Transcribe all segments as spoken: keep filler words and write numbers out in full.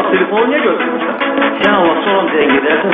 telefonu niyə götürmüşsən? Sən Allah sonra zəng edərsən.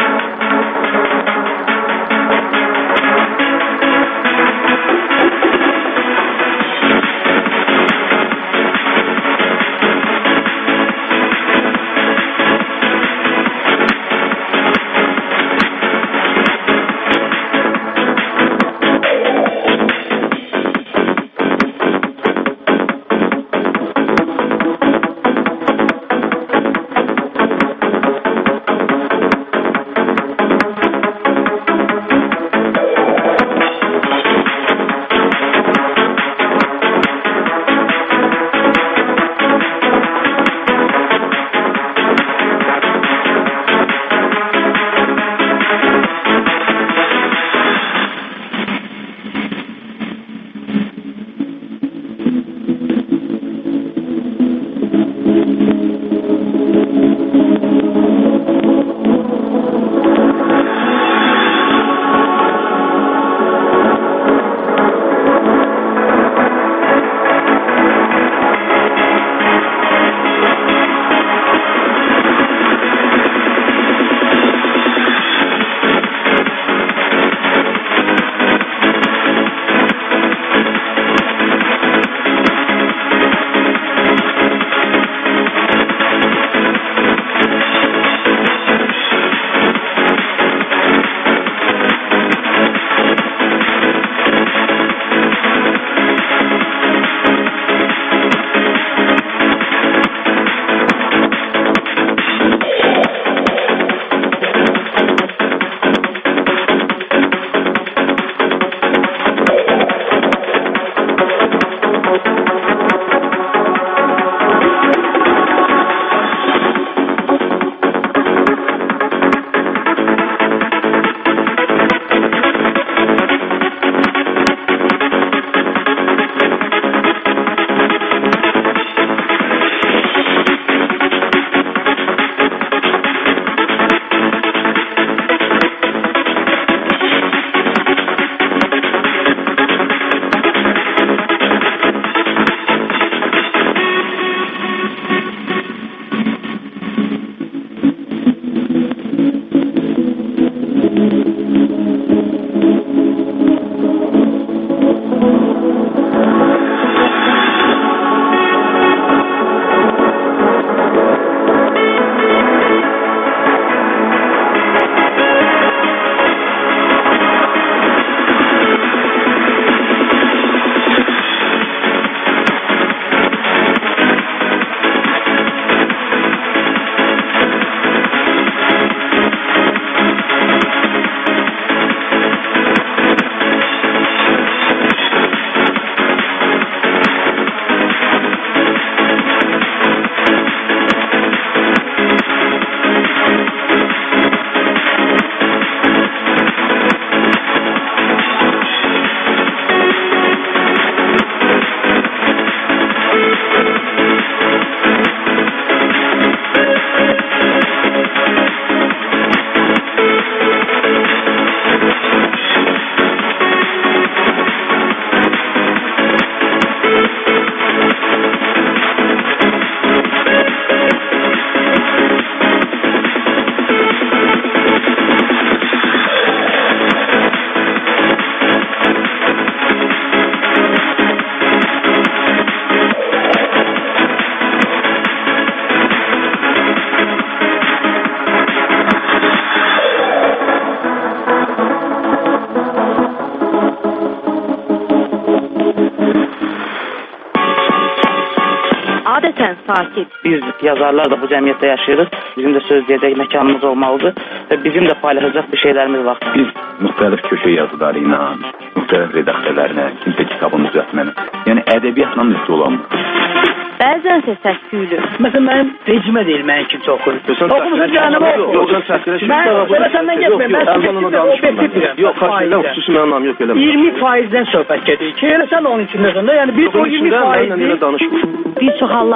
sakit. Biz yazarlar da bu cəmiyyətdə yaşayırıq. Bizim də söz deyəcək məkanımız olmalıdır və bizim də paylaşacaq bir şeylərimiz var. Biz müxtəlif köşə yazıları ilə, müxtəlif redaktörlərlə, kimsə kitabını düzəltməni, yəni ədəbiyyatla müstə olamır. Bəzən isə səs-küylü. Məsələn, mənim rejimə deyil, mənim kimsə oxuyur. Oxumusun cəhənnəmə oxuyur. Mən belə səndən getməyəm, mən subjektiv yox, xaçindən xüsusi mənim anam yox, eləmə. iyirmi faizdən söhbət gedir ki, elə sən onun içindəsən də, yəni biz o iyirmi faizi bir çox hallarda isə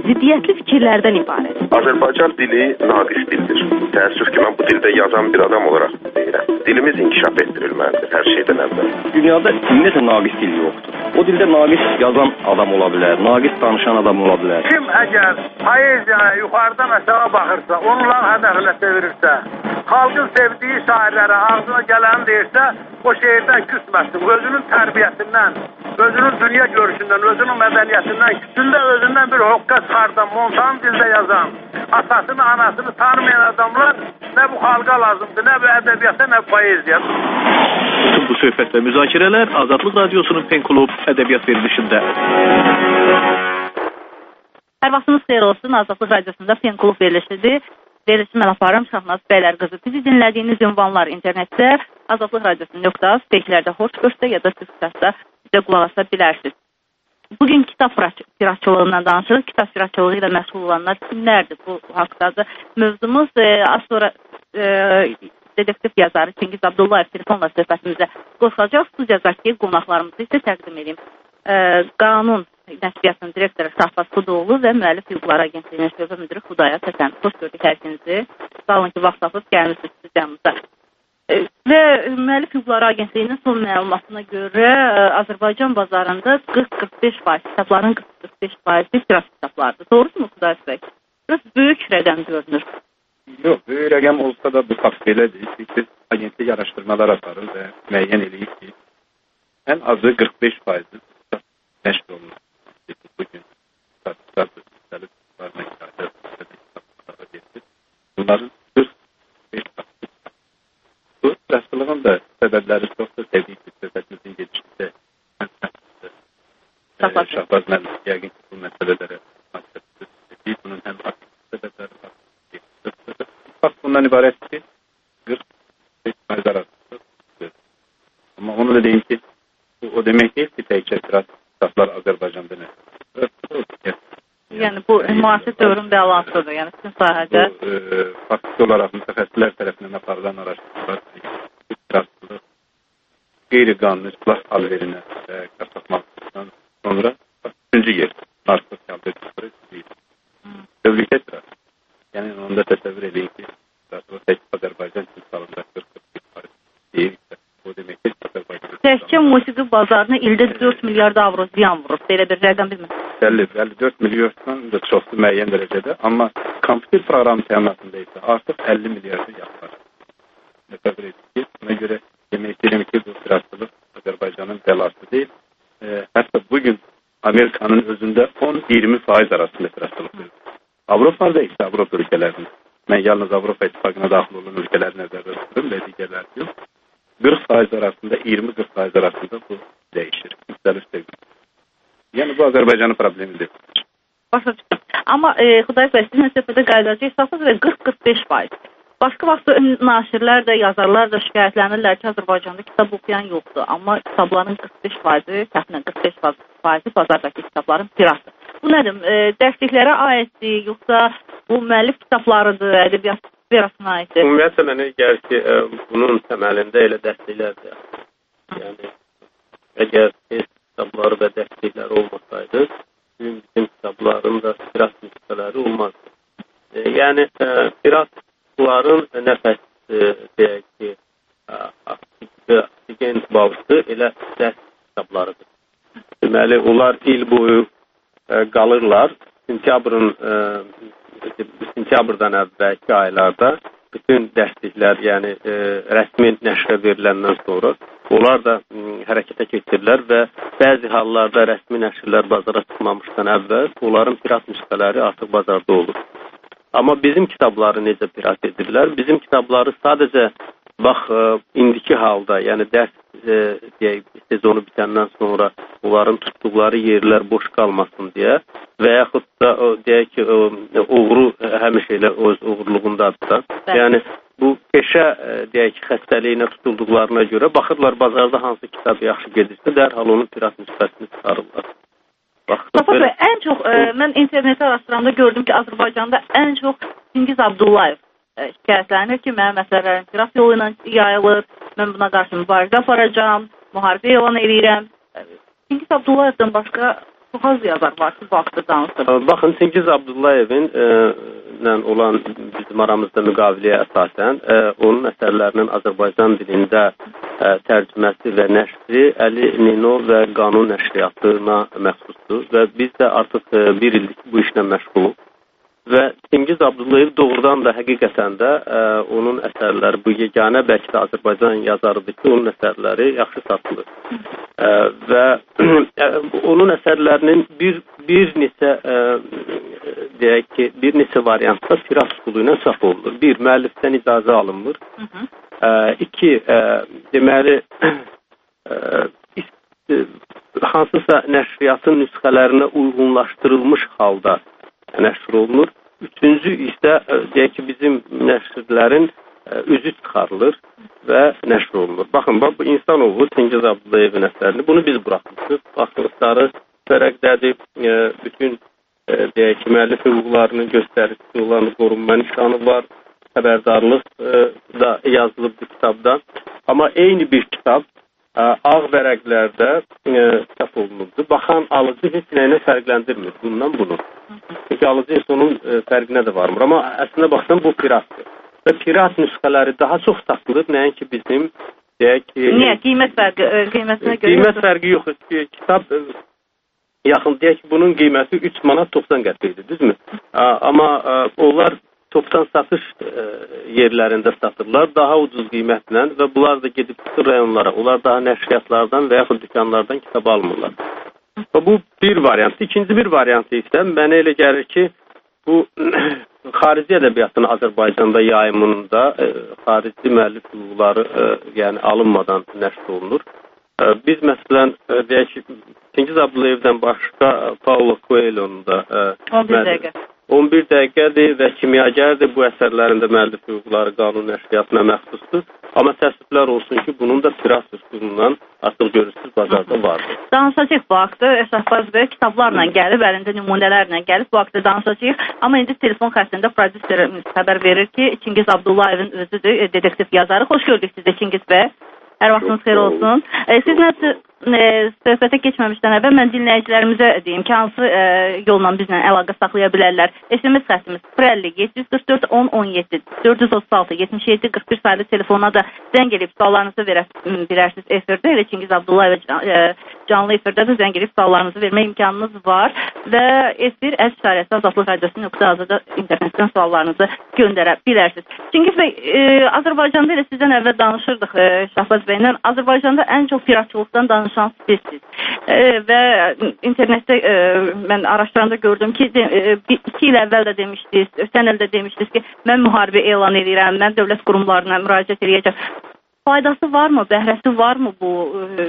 ziddiyyətli fikirlərdən ibarət. Azərbaycan dili naqis dildir. Təəssüf ki, mən bu dildə yazan bir adam olaraq deyirəm. Dilimiz inkişaf etdirilməlidir hər şeydən əvvəl. Dünyada ümumiyyətlə naqis dil yoxdur. O dildə naqis yazan adam ola bilər, naqis danışan adam ola bilər. Kim əgər poeziyaya yuxarıdan aşağı baxırsa, onların hədəfinə çevirirsə, xalqın sevdiyi şairlərə ağzına gələni deyirsə, o şeirdən küsməsin. Özünün tərbiyəsindən, özünün dünya görüşündən, özünün mədəniyyətindən, küsündə özündən bir hoqqa çıxardan, montan dildə yazan, atasını, anasını tanımayan adamlar nə bu xalqa lazımdır, nə bu ədəbiyyata, nə bu poeziya. Bütün bu söhbət və müzakirələr Azadlıq Radiosunun Pen Klub ədəbiyyat verilişində. Hər vaxtınız xeyir olsun. Azadlıq Radiosunda Pen Klub verilişidir. Verilişi mən aparım Şahnaz Bəylər qızı. Bizi dinlədiyiniz ünvanlar internetdə Azadlıq Radiosu nöqtə az, fakelərdə Xoşgörşdə ya da Türkçədə bizə qulaq asa bilərsiniz. Bugün kitab piratçılığından danışırıq. Kitab piratçılığı ilə məşğul olanlar kimlərdir bu haqdadır? Mövzumuz e, az sonra e, dedektiv yazarı Çingiz Abdullayev telefonla söhbətimizə qoşulacaq. Studiyadakı qonaqlarımızı isə təqdim edeyim. E, Qanun Nəşriyyatının direktoru Şahbaz Xudoğlu və Müəllif Hüquqları Agentliyinin şöbə müdürü Xudaya Səsən. Xoş gördük hər ikinizi. Sağ olun ki, vaxt tapıb gəlmişsiniz studiyamıza. E, və Müəllif Hüquqları Agentliyinin son məlumatına görə e, Azərbaycan bazarında qırx qırx beş faiz kitabların qırx qırx beş faizi pirat kitablardır. Doğrusu mu Xudaya bəy? Biraz böyük rəqəm görünür. Yox, böyük rəqəm olsa da bu fakt belədir. Biz agentlik araşdırmalar aparır və müəyyən eləyib ki, ən azı qırx beş faizdir nəşr olunur. Bugün kitablar müxtəlif kitablarına kifayət bunların qırx beş faizi. Bu rəstlığın da səbəbləri çoxdur. Təbii ki, söhbətimizin gedişində Şahbaz müəllim yəqin ki, bu məsələlərə məhsəbdir. Bunun həm aktiv səbəbləri var. Fakt bundan ibarət ki, qırx beş faiz arasında. Amma onu da deyim ki, bu o demək deyil ki, təkcə pirat kitablar Azərbaycanda nə? Yəni bu müasir dövrün bəlansıdır. Yəni bütün sahədə bu e, faktiki olaraq mütəxəssislər tərəfindən aparılan araşdırmalar piratçılıq qeyri-qanuni silah alverinə və qasaqmaqdan sonra üçüncü yer narkotik alveri deyil. Dövlətə pirat. Yəni onda təsəvvür edin ki, Azərbaycan silahlarında qırx qırx beş faiz deyil. O deməkdir ki, Azərbaycan təkcə musiqi bazarına ildə dörd milyard avro ziyan vurur. Belə bir rəqəm bilmirəm. Bəli, bəli, dörd milyarddan da çoxdur müəyyən dərəcədə, amma kompüter proqramı təminatında isə artıq əlli milyardı yaxlar. Təsəvvür edin ki, buna görə demək istəyirəm ki, bu piratçılıq Azərbaycanın bəlası deyil. E, hətta bugün Amerikanın özündə on iyirmi faiz arasında piratçılıq verir. Avropada isə Avropa ölkələrində, mən yalnız Avropa İttifaqına daxil olan ölkələri nəzərdə tuturum və digərlər yox. qırx faiz arasında, iyirmi qırx faiz arasında bu dəyişir. Müxtəlif dəqiq. Yəni bu Azərbaycanın problemidir. Başa düşdüm. Amma e, Xudayar bəy, sizinlə söhbətə qayıdacaq sadəcə qırx qırx beş faiz. Başqa vaxt naşirlər də, yazarlar da şikayətlənirlər ki, Azərbaycanda kitab oxuyan yoxdur. Amma kitabların qırx beş faizi, təxminən qırx beş faizi bazardakı kitabların piratdır. Bu nədir? E, dərsliklərə aiddir, yoxsa bu müəllif kitablarıdır, ədəbiyyat sferasına aiddir? Ümumiyyətlə, mənə gəlir ki, e, bunun təməlində elə dərsliklərdir. Yəni, əgər kitabları və dərslikləri olmasaydı, bizim kitabların da pirat nüsxələri olmazdı. E, yəni, e, piratların nəfəs e, deyək ki, oksigen bağısı elə dərs kitablarıdır. Deməli, onlar il boyu e, qalırlar. Sentyabrın e, sentyabrdan əvvəlki aylarda bütün dərsliklər, yəni e, rəsmi nəşrə veriləndən sonra onlar da m, hərəkətə keçirirlər və bəzi hallarda rəsmi nəşrlər bazara çıxmamışdan əvvəl onların pirat nüsxələri artıq bazarda olur. Amma bizim kitabları necə pirat edirlər? Bizim kitabları sadəcə bax, e, indiki halda, yəni dərs e, deyək, sezonu bitəndən sonra onların tutduqları yerlər boş qalmasın deyə və yaxud da o, deyək ki, o, uğuru həmişə elə öz uğurluğundadır da. Yəni bu peşə deyək ki, xəstəliyinə tutulduqlarına görə baxırlar bazarda hansı kitab yaxşı gedirsə, dərhal onun pirat nüsxəsini çıxarırlar. Mustafa bəy, ən çox e, mən internetdə araşdıranda gördüm ki, Azərbaycanda ən çox Çingiz Abdullayev e, şikayətlənir ki, mənim məsələlərim pirat yolu ilə yayılır, mən buna qarşı mübarizə aparacağam, müharibə elan edirəm. Çingiz Abdullayevdən başqa çox az yazar var ki, bu haqda danışır. Baxın, Çingiz Abdullayevin e, ilə olan bizim aramızda müqaviləyə əsasən e, onun əsərlərinin Azərbaycan dilində e, tərcüməsi və nəşri Əli Nino və Qanun nəşriyyatına məxsusdur və biz də artıq e, bir illik bu işlə məşğuluq. Və Çingiz Abdullayev doğrudan da həqiqətən də ə, onun əsərləri, bu yeganə bəlkə də Azərbaycan yazarıdır ki, onun əsərləri yaxşı satılır. Ə, və ə, onun əsərlərinin bir, bir neçə ə, deyək ki, bir neçə variantda pirat üsulu ilə çap olunur. Bir, müəllifdən icazə alınmır. Ə, iki, ə, deməli, ə, hansısa nəşriyyatın nüsxələrinə uyğunlaşdırılmış halda nəşr olunur. Üçüncü isə deyək ki, bizim nəşrlərin üzü çıxarılır və nəşr olunur. Baxın, bax, bu İnsanoğlu, Çingiz Abdullayevin əsərini, bunu biz buraxmışıq. Baxın, sarı vərəqdədir, bütün deyək ki, müəllif hüquqlarının göstəricisi olan qorunma nişanı var, xəbərdarlıq da yazılıb bu kitabda. Amma eyni bir kitab ağ vərəqlərdə çap olunurdu. Baxan alıcı heç nəyinə fərqləndirmir bundan bunu. Çünki alıcı heç onun fərqinə də varmır. Amma əslində baxsan bu piratdır. Və pirat nüsxələri daha çox satılır. Nəinki bizim deyək ki... Niyə? Qiymət fərqi, qiymətinə görə... Qiymət fərqi yox. Kitab yaxın, deyək ki, bunun qiyməti üç manat doxsan qəpikdir, düzmü? Amma onlar topdan satış yerlərində satırlar, daha ucuz qiymətlə və bunlar da gedib çıxır rayonlara. Onlar daha nəşriyyatlardan və yaxud dükanlardan kitab almırlar. Və bu bir variant. İkinci bir variantı isə mənə elə gəlir ki, bu xarici ədəbiyyatın Azərbaycanda yayımında e, xarici müəllif hüquqları e, yəni alınmadan nəşr olunur. E, biz məsələn e, deyək ki, Çingiz Abdullayevdən başqa Paulo Coelho'nun da e, on bir dəqiqə. on bir dəqiqədir və kimyagərdir. Bu əsərlərində müəllif hüquqları qanun nəşriyyatına məxsusdur. Amma təəssüflər olsun ki, bunun da pirat üsulundan artıq görürsüz bazarda vardır. Danışacaq bu haqda Şahbaz bəy kitablarla gəlib, əlində nümunələrlə gəlib bu haqda danışacaq. Amma indi telefon xəttində prodüserimiz xəbər verir ki, Çingiz Abdullayevin özüdür, detektiv yazarı. Xoş gördük sizə Çingiz bəy. Hər vaxtınız xeyir olsun. E, siz nəsə e, söhbətə keçməmişdən əvvəl mən dinləyicilərimizə deyim ki, hansı e, yolla bizlə əlaqə saxlaya bilərlər. S M S xəttimiz sıfır əlli yeddi yüz qırx dörd on on yeddi dörd yüz otuz altı yetmiş yeddi qırx bir sayılı telefonuna da zəng edib suallarınızı verə bilərsiniz efirdə. Elə Çingiz Abdullayev e, canlı efirdə də zəng edib suallarınızı vermə imkanınız var və efir əl işarəsi azadlıq radiosu nöqtə azada internetdən suallarınızı göndərə bilərsiniz. Çingiz bəy, e, Azərbaycanda elə sizdən əvvəl danışırdıq e, Şahbaz bəylə. Azərbaycanda ən çox piratçılıqdan danışan sizsiniz. E, və internetdə e, mən araşdıranda gördüm ki, de, e, iki il əvvəl də demişdiniz, ötən ildə demişdiniz ki, mən müharibə elan edirəm, mən dövlət qurumlarına müraciət edəcəm. Faydası varmı, bəhrəsi varmı bu e,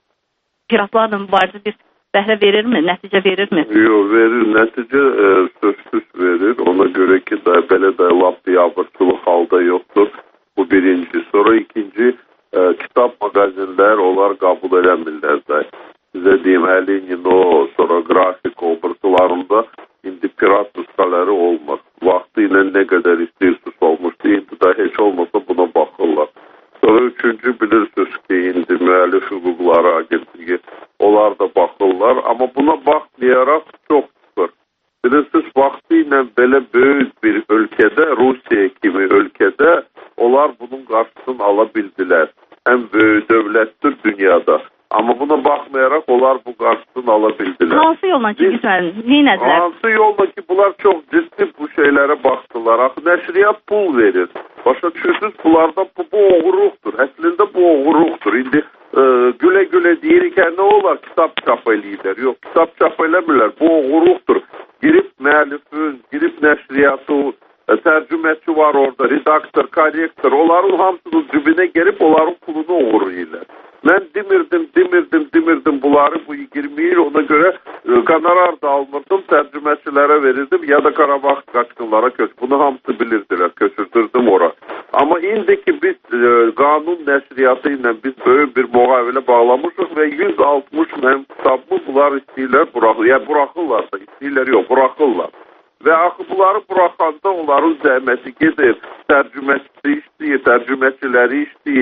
piratlarla mübarizə bir bəhrə verirmi, nəticə verirmi? Yox, verir. Nəticə e, sözsüz verir. Ona görə ki, da, belə də lap biabırçılıq halda yoxdur. Bu birinci. Sonra ikinci, e, kitab mağazinlər onlar qəbul eləmirlər də. Sizə deyim, Əli Nino, sonra qrafik obrazlarında indi pirat nüsxələri olmur. Vaxtı ilə nə qədər istəyirsiniz olmuşdu, indi də heç olmasa buna baxırlar. Sonra üçüncü bilirsiniz ki, indi müəllif hüquqları agentliyi, onlar da baxırlar, amma buna baxmayaraq çox çıxır. Bilirsiniz, vaxtı ilə belə böyük bir ölkədə, Rusiya kimi ölkədə, onlar bunun qarşısını ala bildilər. Ən böyük dövlətdir dünyada. Amma buna baxmayaraq onlar bu qarşısını ala bildilər. Hansı yolla ki, güzel, neynədilər? Hansı yolla ki, bunlar çox ciddi bu şeylərə baxdılar. Axı nəşriyyat pul verir. Başa düşürsünüz, bunlarda bu, bu oğurluqdur. Əslində bu oğurluqdur. İndi e, gülə-gülə deyirik, nə olar? Kitab çap eləyirlər. Yox, kitab çap eləmirlər. Bu oğurluqdur. Girib müəllifin, girib nəşriyyatı, e, tərcüməçi var orada, redaktor, korrektor. Onların hamısının cibinə gelib onların pulunu oğurlayırlar. Mən demirdim, demirdim, demirdim bunları bu iyirmi il, ona görə e, qonorar da almırdım, tərcüməçilərə verirdim ya da Qarabağ qaçqınlara köç. Bunu hamısı bilirdilər, köçürdürdüm ora. Amma indiki biz e, qanun nəşriyyatı ilə biz böyük bir müqavilə bağlamışıq və yüz altmış mənim kitabımı bunlar istəyirlər, buraxır. Yəni buraxırlar da, istəyirlər yox, buraxırlar. Və axı bunları buraxanda onların zəhməti gedir, tərcüməçisi işləyir, tərcüməçiləri işləyir.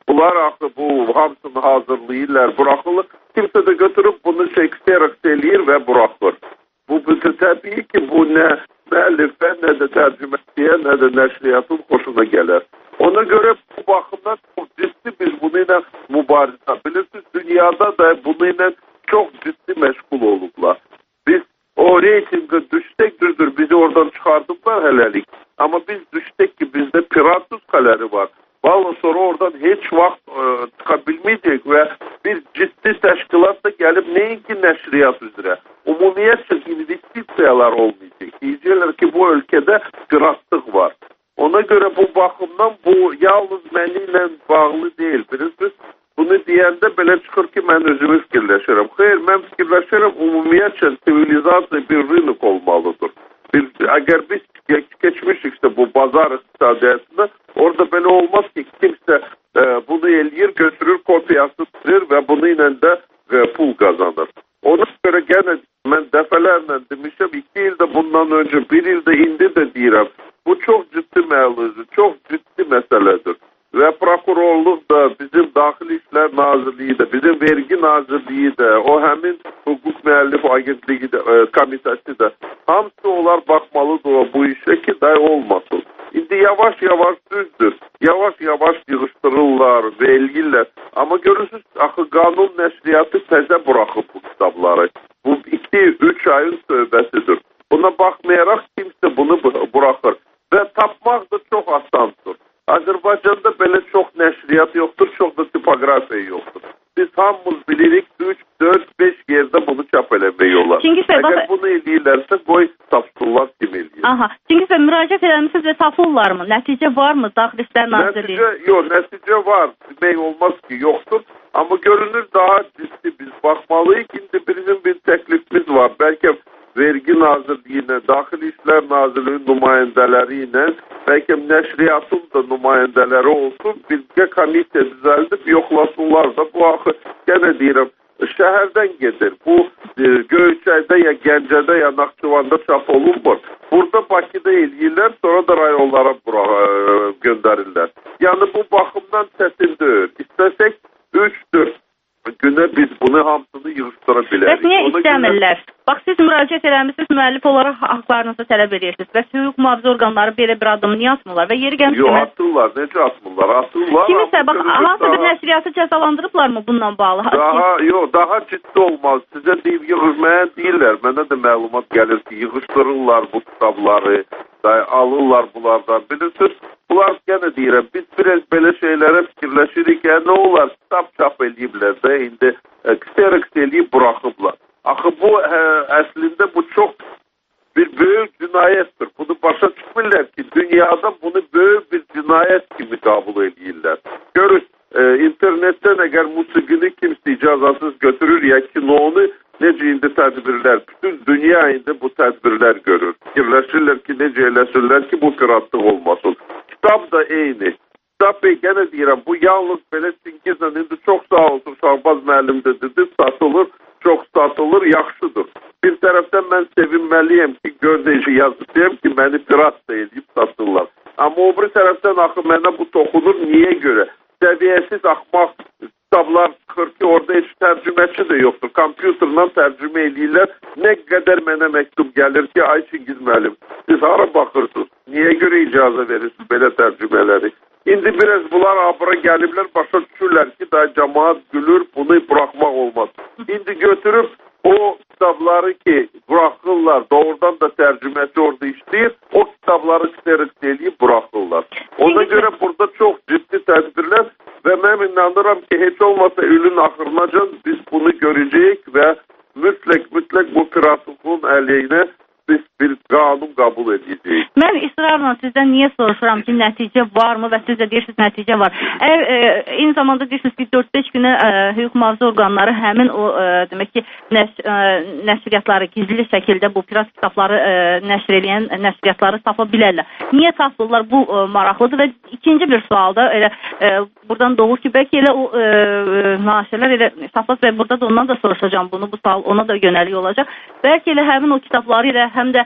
Bunlar axı bu hamısını hazırlayırlar, buraxırlar. Kimsə də götürüb bunu Shakespeare eləyir və buraxır. Bu bütün təbii ki, bu nə müəllifə, nə də tərcüməçiyə, nə də nəşriyyatın xoşuna gələr. Ona görə bu baxımdan çox ciddi biz bunu ilə mübarizə. Bilirsiniz, dünyada da bunu ilə çox ciddi məşğul olublar. Biz o reytinqə düşsək, düzdür, bizi oradan çıxardıblar hələlik. Amma biz düşsək ki, bizdə piratus qaləri var. Vallahi sonra oradan heç vaxt e, çıxa bilməyəcək və bir ciddi təşkilat da gəlib nəinki nəşriyyat üzrə, ümumiyyətcə investisiyalar olmayacaq. Deyəcəklər ki, bu ölkədə piratlıq var. Ona görə bu baxımdan bu yalnız məni ilə bağlı deyil. Bilirsiniz, bunu deyəndə belə çıxır ki, mən özümü fikirləşirəm. Xeyr, mən fikirləşirəm, ümumiyyətcə sivilizasiya bir rınıq olmalıdır. Bir, əgər biz keçmişiksə bu bazar iqtisadiyyatında, orada belə olmaz ki, kimsə e, bunu eləyir, götürür, kopyası tutur və bunu ilə də e, pul qazanır. Ona görə gənə mən dəfələrlə demişəm, iki ildə bundan öncə, bir ildə indi də deyirəm, bu çox ciddi məlumdur, çox ciddi məsələdir. Və prokurorluq da, bizim Daxili İşlər Nazirliyi də, bizim Vergi Nazirliyi də, o həmin hüquq müəllif agentliyi də, e, komitəsi də, hamısı onlar baxmalıdır bu işə ki, day olmasın. İndi yavaş-yavaş düzdür, yavaş-yavaş yığışdırırlar və eləyirlər. Amma görürsünüz, axı qanun nəşriyyatı təzə buraxıb bu kitabları. Bu iki üç ayın söhbətidir. Buna baxmayaraq kimsə bunu buraxır. Və tapmaq da çox asandır. Azərbaycanda belə çox nəşriyyat yoxdur, çox da tipografiya yoxdur. Biz hamımız bilirik üç, dörd, beş yerdə bunu çap eləmək olar. Əgər bunu eləyirlərsə, qoy tapsınlar kim eləyir. Aha. Çünki sən müraciət eləmişsiniz və tapırlarmı? Nəticə varmı Daxili İşlər Nazirliyi? Nəticə, yox, nəticə var. Demək olmaz ki, yoxdur. Amma görünür daha ciddi biz baxmalıyıq. İndi bizim bir təklifimiz var. Bəlkə Vergi Nazirliyi ilə, Daxili İşlər Nazirliyi nümayəndələri ilə, bəlkə nəşriyyatın da nümayəndələri olsun, birgə komisiya düzəldib yoxlasınlar da. Bu axı, gənə deyirəm, şəhərdən gedir. Bu e, Göyçayda ya Gəncədə ya Naxçıvanda çap olunmur. Burada Bakıda eləyirlər, sonra da rayonlara bura, e, göndərirlər. Yəni bu baxımdan çətin deyil. İstəsək üç dörd günə biz bunu hamısını yığışdıra bilərik. Bəs niyə istəmirlər? Bax, siz müraciət eləmişsiniz, müəllif olaraq haqlarınızı tələb edirsiniz. Və hüquq mühafizə orqanları belə bir adımı niyə atmırlar? Və yeri gəlmiş... Yox, atırlar. Necə atmırlar? Atırlar. Kimisə, bax, hansı bir nəşriyyatı cəzalandırıblar mı bundan bağlı? Daha, yox, daha ciddi olmaz. Sizə deyib yığışmaya deyirlər. Mənə də məlumat gəlir ki, yığışdırırlar bu kitabları, alırlar bunlardan. Bilirsiniz, bunlar gənə deyirəm, biz biraz belə şeylərə fikirləşirik ki, nə olar, kitab çap eləyiblər də, indi kserix eləyib buraxıblar. Axı bu, ə, əslində bu çox bir böyük cinayətdir. Bunu başa çıxmırlar ki, dünyada bunu böyük bir cinayət kimi qəbul edirlər. Görün, ə, internetdən əgər musiqini kimsə icazasız götürür ya kinonu, necə indi tədbirlər, bütün dünya indi bu tədbirlər görür. Fikirləşirlər ki, necə eləsinlər ki, bu piratlıq olmasın. Kitab da eyni. Kitab bey, gənə deyirəm, bu yalnız belə Çingizlə indi çox sağ olsun, Şahbaz müəllim də dedi, satılır, çox satılır, yaxşıdır. Bir tərəfdən mən sevinməliyəm ki, gör necə yazıb ki, məni pirat da edib satırlar. Amma o bir tərəfdən axı mənə bu toxunur, niyə görə? Səviyyəsiz axmaq kitablar çıxır ki, orada heç tərcüməçi də yoxdur. Kompüterlə tərcümə eləyirlər. Nə qədər mənə məktub gəlir ki, ay Çingiz müəllim, siz hara baxırsınız? Niyə görə icazə verirsiniz belə tərcümələri? İndi biraz bunlar abura gəliblər, başa düşürlər ki, da cəmaat gülür, bunu buraxmaq olmaz. İndi götürüb o kitabları ki, buraxırlar, doğrudan da tərcüməçi orada işləyir, o kitabları kserix eləyib buraxırlar. Ona görə burada çox ciddi tədbirlər və mən inanıram ki, heç olmasa ilin axırınacan biz bunu görəcəyik və mütləq, mütləq bu piratlığın əleyhinə biz bir qanun qəbul edəcəyik. Mən israrla sizdən niyə soruşuram ki, nəticə varmı və siz də deyirsiniz, nəticə var. Əgər e, eyni zamanda deyirsiniz ki, dörd beş günə e, hüquq mühafizə orqanları həmin o, e, demək ki, nəş, e, nəşriyyatları gizli şəkildə bu pirat kitabları e, nəşr edən nəşriyyatları tapa bilərlər. Niyə tapırlar? Bu e, maraqlıdır və ikinci bir sualda elə e, buradan doğur ki, bəlkə elə o e, naşirlər elə Safas və burada da ondan da soruşacağım bunu, bu sual ona da yönəlik olacaq. Bəlkə elə həmin o kitabları ilə həm də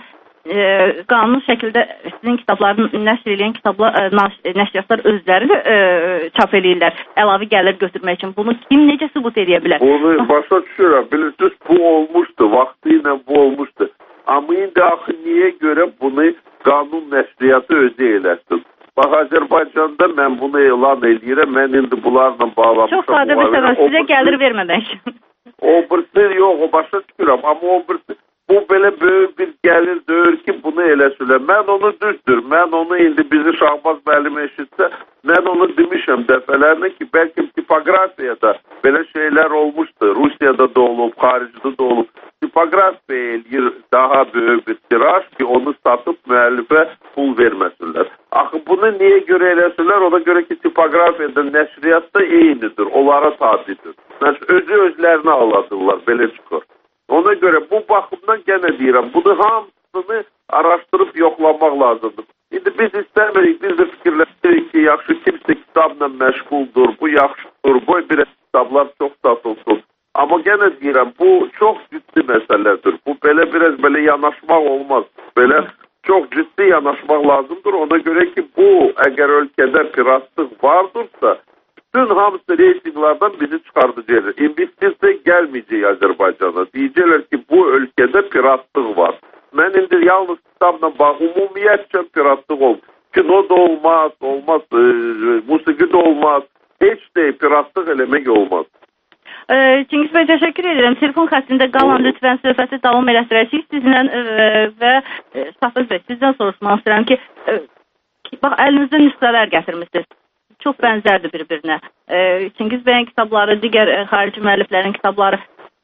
e, qanun şəkildə sizin kitabların nəşr edən kitablar, e, nəşriyyatlar özləri e, çap eləyirlər, əlavə gəlir götürmək üçün. Bunu kim necə sübut edə bilər? Bunu başa düşürəm. Bilirsiniz, bu olmuşdu, vaxtı ilə bu olmuşdu. Amma indi axı niyə görə bunu qanun nəşriyyatı özü eləsin? Bax, Azərbaycanda mən bunu elan edirəm, mən indi bunlarla bağlamışam. Çox sadə bir səbəb, sizə gəlir vermədən. O birisi yox, o başa düşürəm, amma o birisi bu belə böyük bir gəlir deyir ki, bunu elə söylə. Mən onu düzdür, mən onu indi bizi Şahbaz müəllim eşitsə, mən onu demişəm dəfələrlə ki, bəlkə tipografiyada belə şeylər olmuşdur. Rusiyada da olub, xaricdə də olub. Tipografiya eləyir daha böyük bir tiraj ki, onu satıb müəllifə pul verməsinlər. Axı bunu niyə görə eləsinlər? Ona görə ki, tipografiyada, nəşriyyatda eynidir, onlara tabidir. Özü özlərini ağladırlar, belə çıxır. Ona görə bu baxımdan gənə deyirəm, bunu hamısını araşdırıb yoxlamaq lazımdır. İndi biz istəmirik, biz də fikirləşirik ki, yaxşı kimsə kitabla məşğuldur, bu yaxşıdır, qoy bir kitablar çox satılsın. Amma gənə deyirəm, bu çox ciddi məsələdir. Bu belə biraz belə yanaşmaq olmaz. Belə çox ciddi yanaşmaq lazımdır. Ona görə ki, bu əgər ölkədə piratlıq vardırsa, bütün hamısı reytinglardan bizi çıxardacaq. İnvestisiya gəlməyəcək Azərbaycana. Deyəcəklər ki, bu ölkədə piratlıq var. Mən indi yalnız kitabla bağ, ümumiyyətcə piratlıq olmaz. Kino da olmaz, olmaz, e, musiqi de olmaz. Heç də piratlıq eləmək olmaz. Çingiz bəy, təşəkkür edirəm. Telefon xəttində qalan lütfən söhbəti davam elətdirəcəyik sizlə və Safız bəy, sizdən soruşmaq istəyirəm ki, bax, əlinizdə nüsxələr gətirmişsiniz. Çox bənzərdir bir-birinə. Çingiz bəyin kitabları, digər xarici müəlliflərin kitabları.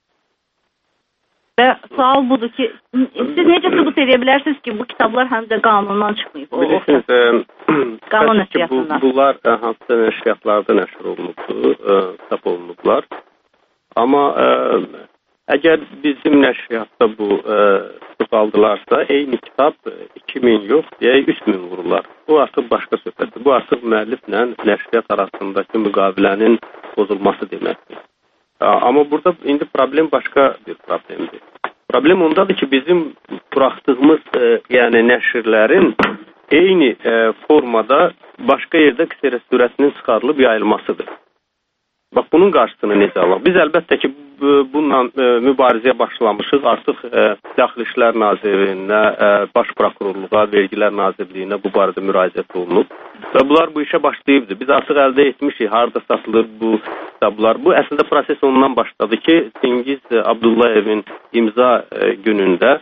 Və sual budur ki, siz necə sübut edə bilərsiniz ki, bu kitablar həm də qanundan çıxmayıb? Bilirsiniz, qanun nəşriyyatından. Bunlar hansısa nəşriyyatlarda nəşr olunubdur, çap olunublar. Amma ə, əgər bizim nəşriyyatda bu çıxaldılarsa, eyni kitab iki min yox, deyək üç min vururlar. Bu artıq başqa söhbətdir. Bu artıq müəlliflə nəşriyyat arasındakı müqavilənin pozulması deməkdir. Amma burada indi problem başqa bir problemdir. Problem ondadır ki, bizim buraxdığımız ə, yəni nəşrlərin eyni ə, formada başqa yerdə qısa sürətinin çıxarılıb yayılmasıdır. Bax, bunun qarşısını necə alaq? Biz əlbəttə ki, bununla e, mübarizəyə başlamışıq. Artıq e, Daxili İşlər Nazirliyinə, e, Baş Prokurorluğa, Vergilər Nazirliyinə bu barədə müraciət olunub. Və bunlar bu işə başlayıbdır. Biz artıq əldə etmişik, harada satılır bu kitablar. Bu əslində proses ondan başladı ki, Çingiz Abdullayevin imza e, günündə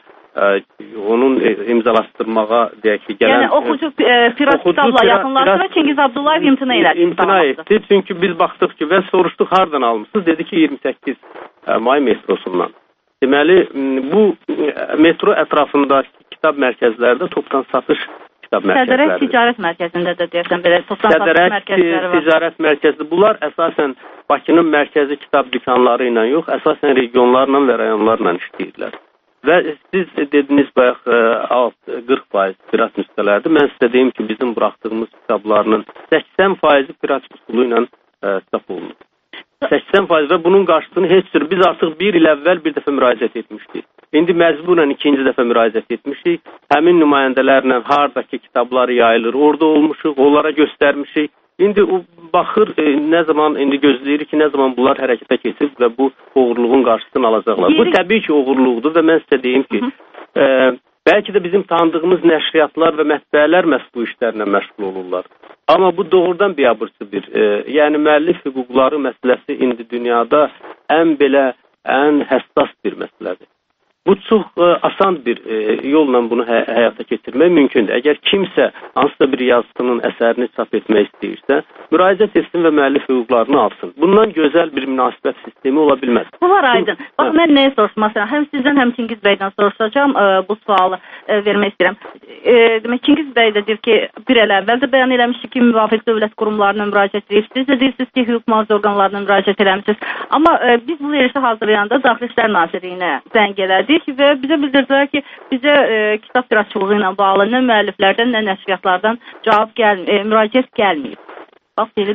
onun imzalastırmağa deyək ki, gələn... Yəni, oxucu pirat kitabla yaxınlaşma Çingiz Abdullayev imtina elədi. İmtina etdi, çünki biz baxdıq ki, və soruşduq, hardan almışsınız? Dedi ki, iyirmi səkkiz may metrosundan. Deməli, bu metro ətrafındakı kitab mərkəzlərdə topdan satış kitab mərkəzləridir. Sədərək ticarət mərkəzində də deyəsən, belə topdan satış mərkəzləri var. Ticarət mərkəzdə. Bunlar əsasən Bakının mərkəzi kitab dükanları ilə yox, əsasən regionlarla və rayonlarla işləyirlər. Və siz dediniz, bayaq qırx faiz pirat nüsxələrdir. Mən sizə deyim ki, bizim buraxdığımız kitablarının səksən faizi pirat üsulu ilə çap olunur. səksən faiz və bunun qarşısını heç cür. Biz artıq bir il əvvəl bir dəfə müraciət etmişdik. İndi məcburən ikinci dəfə müraciət etmişik. Həmin nümayəndələrlə hardakı kitablar yayılır, orada olmuşuq, onlara göstərmişik. İndi o baxır, e, nə zaman indi gözləyirik ki, nə zaman bunlar hərəkətə keçib və bu oğurluğun qarşısını alacaqlar. Bu təbii ki, oğurluqdur və mən sizə deyim ki, e, bəlkə də bizim tanıdığımız nəşriyyatlar və mətbəələr məhz bu işlərlə məşğul olurlar. Amma bu doğrudan biabırçı bir, e, yəni müəllif hüquqları məsələsi indi dünyada ən belə, ən həssas bir məsələdir. Bu çox ə, asan bir ə, yolla bunu hə həyata keçirmək mümkündür. Əgər kimsə hansısa bir yazısının əsərini çap etmək istəyirsə, müraciət etsin və müəllif hüquqlarını alsın. Bundan gözəl bir münasibət sistemi ola bilməz. Bu var aydın. Bax, hə. Mən nəyə soruşmaq istəyirəm? Həm sizdən, həm Çingiz bəydən soruşacağım ə, bu sualı ə, vermək istəyirəm. E, demək, Çingiz bəy də deyir ki, bir il əvvəl də bəyan eləmişdik ki, müvafiq dövlət qurumlarına müraciət edirsiniz. Siz də deyirsiniz ki, hüquq mühafizə orqanlarına müraciət eləmişsiniz. Amma ə, biz bu verişi hazırlayanda Daxili İşlər Nazirliyinə zəng elədik və bizə bildirdilər ki, bizə e, kitab piratçılığı ilə bağlı nə müəlliflərdən, nə nəşriyyatlardan cavab gəl e, müraciət gəlməyib. Bax, belə bir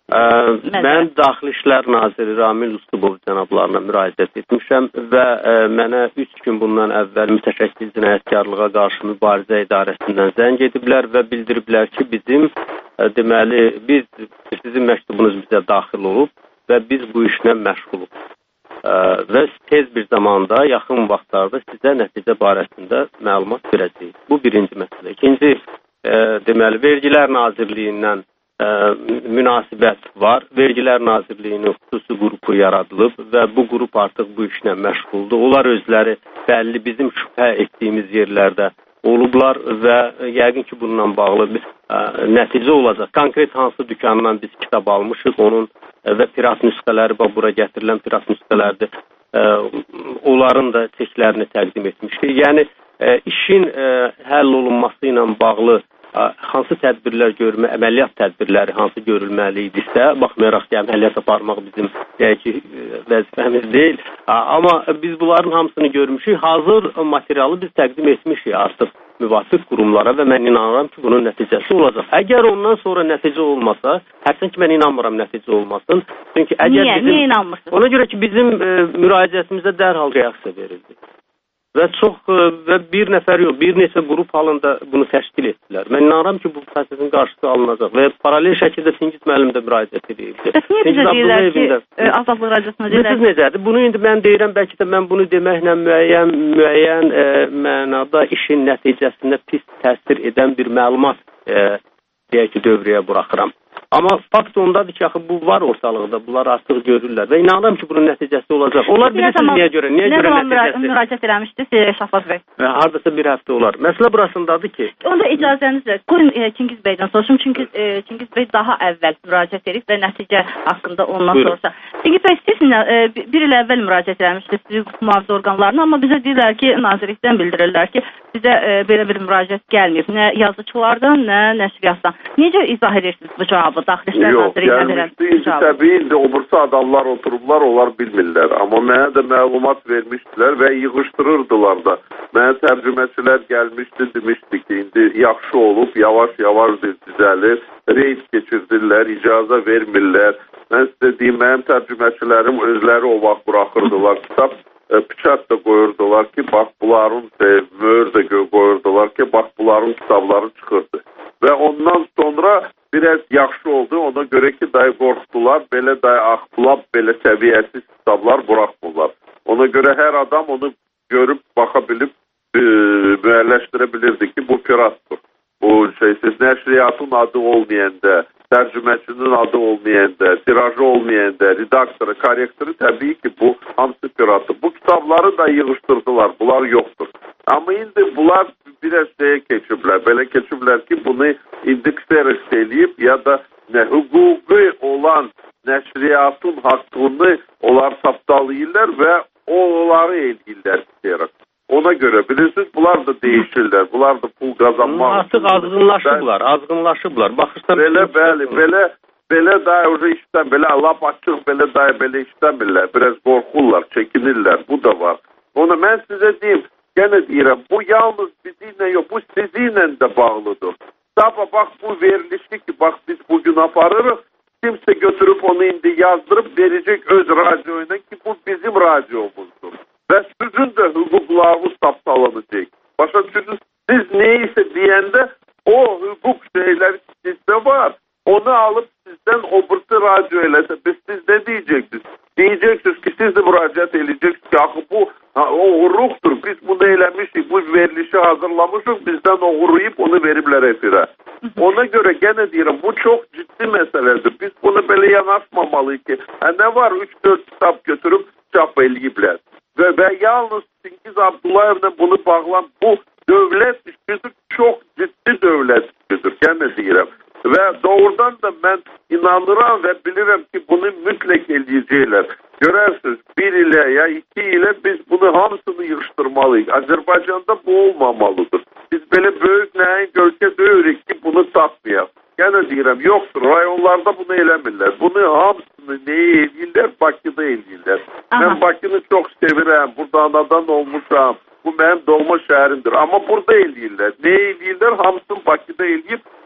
Ə, mən Daxili İşlər Naziri Ramil Ustubov cənablarına müraciət etmişəm və ə, mənə üç gün bundan əvvəl mütəşəkkil cinayətkarlığa qarşı mübarizə idarəsindən zəng ediblər və bildiriblər ki, bizim ə, deməli, biz sizin məktubunuz bizə daxil olub və biz bu işlə məşğuluq. Ə, və tez bir zamanda, yaxın vaxtlarda sizə nəticə barəsində məlumat verəcəyik. Bu birinci məsələ. İkinci, ə, deməli, Vergilər Nazirliyindən Ə, münasibət var. Vergilər Nazirliyinin xüsusi qrupu yaradılıb və bu qrup artıq bu işlə məşğuldur. Onlar özləri bəlli bizim şübhə etdiyimiz yerlərdə olublar və yəqin ki, bununla bağlı bir ə, nəticə olacaq. Konkret hansı dükandan biz kitab almışıq, onun ə, və pirat nüsxələri, bura gətirilən pirat nüsxələrdir, ə, onların da çeklərini təqdim etmişdik. Yəni, ə, işin ə, həll olunması ilə bağlı hansı tədbirlər görmə, əməliyyat tədbirləri hansı görülməli idisə, baxmayaraq ki, əməliyyat aparmaq bizim ki, vəzifəmiz deyil. Amma biz bunların hamısını görmüşük. Hazır materialı biz təqdim etmişik artıq müvafiq qurumlara və mən inanıram ki, bunun nəticəsi olacaq. Əgər ondan sonra nəticə olmasa, hərçən ki, mən inanmıram nəticə olmasın. Çünki əgər Niyə? bizim, Niyə inanmırsınız? Ona görə ki, bizim e, müraciətimizə dərhal reaksiya verildi. Və çox və bir nəfər yox, bir neçə qrup halında bunu təşkil etdilər. Mən inanıram ki, bu prosesin qarşısı alınacaq və paralel şəkildə Singiz müəllim də müraciət edibdi. Bəs niyə bizə deyirlər ki, Azadlıq Radiosuna deyirlər? Siz necədir? Bunu indi mən deyirəm, bəlkə də mən bunu deməklə müəyyən, müəyyən e, mənada işin nəticəsində pis təsir edən bir məlumat e, deyək ki, dövrəyə buraxıram. Amma fakt ondadır ki, axı bu var ortalıqda, bunlar artıq görürlər və inanıram ki, bunun nəticəsi olacaq. Onlar bilirsiniz niyə görə, niyə görə nəticəsi? Nə zaman müraciət eləmişdi Şahbaz bəy? Hardasa bir həftə olar. Məsələ burasındadır ki... Onda icazənizlə, qoyun e, Çingiz bəydən soruşum, çünki e, Çingiz bəy daha əvvəl müraciət edib və nəticə haqqında ondan soruşsa. Çingiz bəy, siz e, bir il əvvəl müraciət eləmişdiniz mühafizə orqanlarına, amma bizə deyirlər ki, nazirlikdən bildirirlər ki, bizə e, belə bir müraciət gəlməyib. Nə yazıçılardan, nə nəşriyyatdan. Necə izah edirsiniz bu cavabı? Yox, gəlmişdi, indi təbii indi obursa adamlar oturublar, onlar bilmirlər. Amma mənə də məlumat vermişdilər və yığışdırırdılar da. Mənə tərcüməçilər gəlmişdi, demişdi ki, indi yaxşı olub, yavaş-yavaş düzəlir, reys keçirdirlər, icazə vermirlər. Mən sizə deyim, mənim tərcüməçilərim özləri o vaxt buraxırdılar kitab. Piçat da qoyurdular ki, bax bunların, möhür də qoyurdular ki, bax bunların kitabları çıxırdı. Və ondan sonra biraz yaxşı oldu, ona görə ki, dayı qorxdular, belə dayı axtılab, belə səviyyəsiz kitablar buraxmırlar. Ona görə hər adam onu görüb, baxa bilib, e, müəlləşdirə bilirdi ki, bu piratdır. Bu şeysiz, nəşriyyatın adı olmayanda, tərcüməçinin adı olmayanda, tirajı olmayanda, redaktoru, korrektoru təbii ki, bu hamısı piratdır. Bu kitabları da yığışdırdılar, bunlar yoxdur. Amma indi bunlar biraz şeyə keçiblər, belə keçiblər ki, bunu indi ksereks eləyib ya da nə, hüquqi olan nəşriyyatın haqqını onlar saptalayırlar və onları eləyirlər ksereks. Ona görə bilirsiniz, bunlar da değişirlər, bunlar da pul qazanmaq. Artıq azğınlaşıblar, azğınlaşıblar. Baxırsan, belə, bəli, belə, belə daha öncə işdən, belə lap açıq, belə daha belə işləmirlər, biraz qorxurlar, çəkinirlər, bu da var. Ona mən sizə deyim, gene deyirəm, bu yalnız bizimlə yox, bu sizinlə də bağlıdır. Sabah bax bu verilişi ki, bax biz bugün aparırıq, kimse götürüp onu indi yazdırıp verecek öz radyoyuna ki bu bizim radyomuzdur. Ve sizin de hukuklarınız saptalanacak. Başka türlü siz neyse diyende o hukuk şeyler sizde var. Onu alıp sizden obırtı radyoyla biz siz ne diyeceksiniz? Diyeceksiniz ki siz de müracaat edeceksiniz ki bu ha, o hurruktur. Biz bunu eylemiştik. Bu verilişi hazırlamışız. Bizden o hurruyup onu verirler efire. Ona göre gene diyorum bu çok ciddi meseledir. Biz bunu böyle yanaşmamalıyız ki. Ha, ne var üç dört kitap götürüp çap eləyiblər. Ve ben yalnız Singiz Abdullayev'le bunu bağlan bu devlet işidir. Çok ciddi devlet işidir. Gene diyorum. Ve doğrudan da ben inanıram ve bilirim ki bunu mütlak eləyəcəklər. Görərsiniz bir ile ya iki ile biz bunu hamısını yığışdırmalıyız. Azerbaycan'da bu olmamalıdır. Biz böyle büyük neyin gölge döyürük ki bunu satmayaq. Gene diyorum yoktur. Rayonlarda bunu eləmirlər. Bunu hamısını neyi eləyirlər? Bakıda eləyirlər. Ben Bakını çok sevirəm. Burada anadan olmuşam. Bu benim doğma şehrimdir. Ama burada eləyirlər. Ne eləyirlər? Hamısını Bakıda eləyib sonra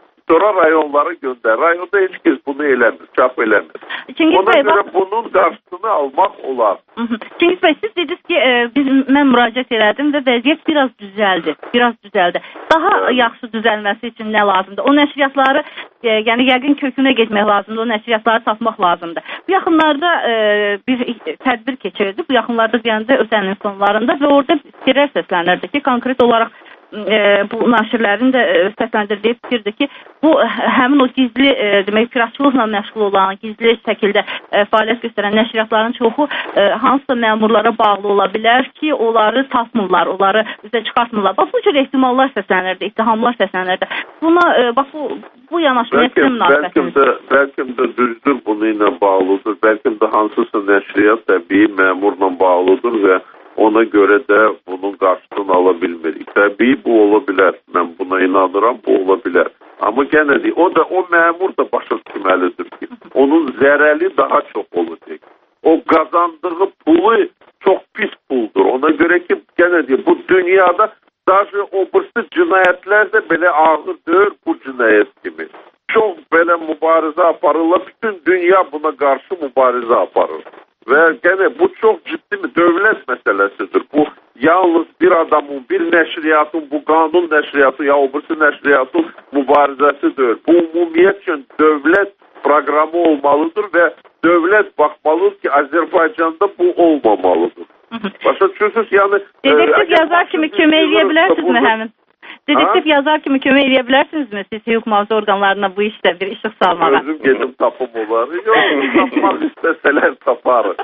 sonra rayonlara gönder. Rayonda heç kəs bunu eləmir, çap eləmir. Cengiz Ona Bey, görə bak... bunun qarşısını almaq olar. Cengiz Bey, siz dediniz ki, e, biz, mən müraciət elədim və vəziyyət biraz düzəldi. Biraz düzəldi. Daha evet. yaxşı düzəlməsi üçün nə lazımdır? O nəşriyyatları, e, yəni yəqin kökünə getmək lazımdır. O nəşriyyatları tapmaq lazımdır. Bu yaxınlarda e, bir tədbir keçirdi. Bu yaxınlarda deyəndə ötən sonlarında və orada fikirlər səslənirdi ki, konkret olaraq e, bu naşirlərin də e, səsləndirdiyi fikirdir ki, bu həmin o gizli e, demək piratçılıqla məşğul olan, gizli şəkildə e, fəaliyyət göstərən nəşriyyatların çoxu e, hansısa məmurlara bağlı ola bilər ki, onları tapmırlar, onları üzə çıxartmırlar. Bax, bu cür ehtimallar səslənirdi, ittihamlar səslənirdi. Buna, e, bax, bu, bu yanaşmaya sizin münasibətiniz? Bəlkə də düzdür, bunu ilə bağlıdır. Bəlkə də hansısa nəşriyyat təbii məmurla bağlıdır və ona görə də bunun qarşısını ala bilmirik. Təbii bu ola bilər. Mən buna inanıram, bu ola bilər. Amma gənə deyil, o da o məmur da başa düşməlidir ki, onun zərəli daha çox olacaq. O qazandığı pulu çox pis puldur. Ona görə ki, gənə deyil, bu dünyada daşı o birisi cinayətlər də belə ağır deyil bu cinayət kimi. Çox belə mübarizə aparırlar. Bütün dünya buna qarşı mübarizə aparır. Və gene bu çox ciddi mi dövlət məsələsidir. Bu yalnız bir adamın, bir nəşriyyatın, bu qanun nəşriyyatı ya o birisi nəşriyyatın mübarizəsidir. Bu ümumiyyətcə dövlət proqramı olmalıdır və dövlət baxmalıdır ki, Azərbaycanda bu olmamalıdır. Başa düşürsünüz? Yəni dedektiv e, yazar kimi kömək edə bilərsinizmi həmin? Dedektiv yazar kimi kömək edə bilərsinizmi siz hüquq mühafizə orqanlarına bu işdə bir işıq salmağa? Özüm gedim tapım onları. Yox, tapmaq istəsələr taparıq.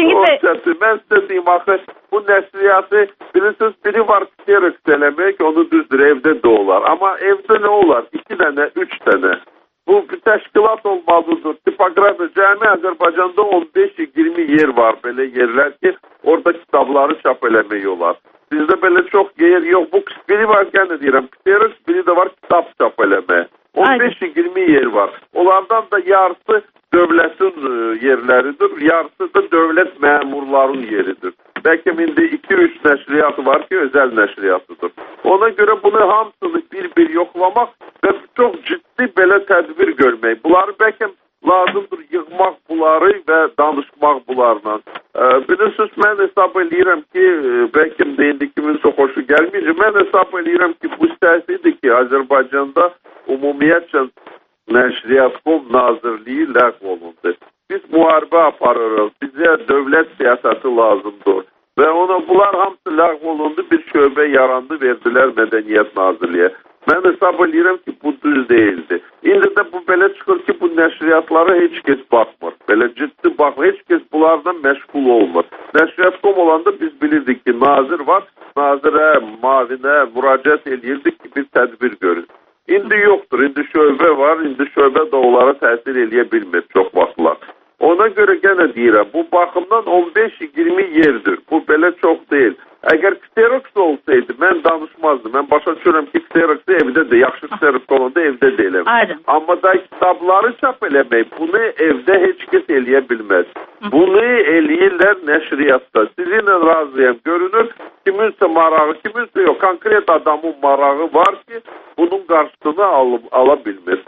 O, mən sizə deyim, axı, bu nəşriyyatı, bilirsiniz, biri var ksereks eləmək, onu düzdür, evdə də olar. Amma evdə nə olar? İki dənə, üç dənə. Bu bir təşkilat olmalıdır. Tipografiya, cəmi Azərbaycanda on beş iyirmi yer var, belə yerlər ki, orada kitabları çap eləmək olar. Bizdə belə çox yer yox. Bu biri var, gənə deyirəm, ksereks, biri də var kitab çap eləmək. on beş iyirmi yer var. Onlardan da yarısı dövlətin yerləridir, yarısı da dövlət məmurların yeridir. Bəlkə indi iki üç nəşriyyatı var ki, özəl nəşriyyatıdır. Ona görə bunu hamısını bir-bir yoxlamaq və çox ciddi belə tədbir görmək. Bunları bəlkə lazımdır yığmaq bunları və danışmaq bunlarla. E, bilirsiniz, mən hesab edirəm ki, bəlkə də indi kimin çox xoşu gəlməyəcək, mən hesab edirəm ki, bu siyasidir ki, Azərbaycanda ümumiyyətcə Nəşriyyat-Qom Nazirliyi ləğv olundu. Biz müharibə aparırıq, bizə dövlət siyasəti lazımdır və ona bunlar hamısı ləğv olundu, bir şöbə yarandı, verdilər Mədəniyyət Nazirliyə. Mən hesab edirəm ki, bu düz deyildi. İndi də bu belə çıxır ki, bu nəşriyyatlara heç kəs baxmır. Belə ciddi baxmır, heç kəs bunlardan məşğul olmur. Nəşriyyat-Qom olanda biz bilirdik ki, nazir var, nazirə, mavinə müraciət edirdik ki, bir tədbir görün. İndi yoxdur, indi şöbə var, indi şöbə də onlara təsir eləyə bilmir çox vaxtlar. Ona görə gənə deyirəm, bu baxımdan on beş iyirmi yerdir. Bu belə çox deyil. Əgər ksereks olsaydı, mən danışmazdım. Mən başa düşürəm ki, ksereksi evdə də, yaxşı ksereks olanda evdə də eləmək. Amma da kitabları çap eləmək, bunu evdə heç kəs eləyə bilməz. Bunu eləyirlər nəşriyyatda. Sizinlə razıyam. Görünür, kiminsə marağı, kiminsə yox. Konkret adamın marağı var ki, bunun qarşısını al ala bilmir.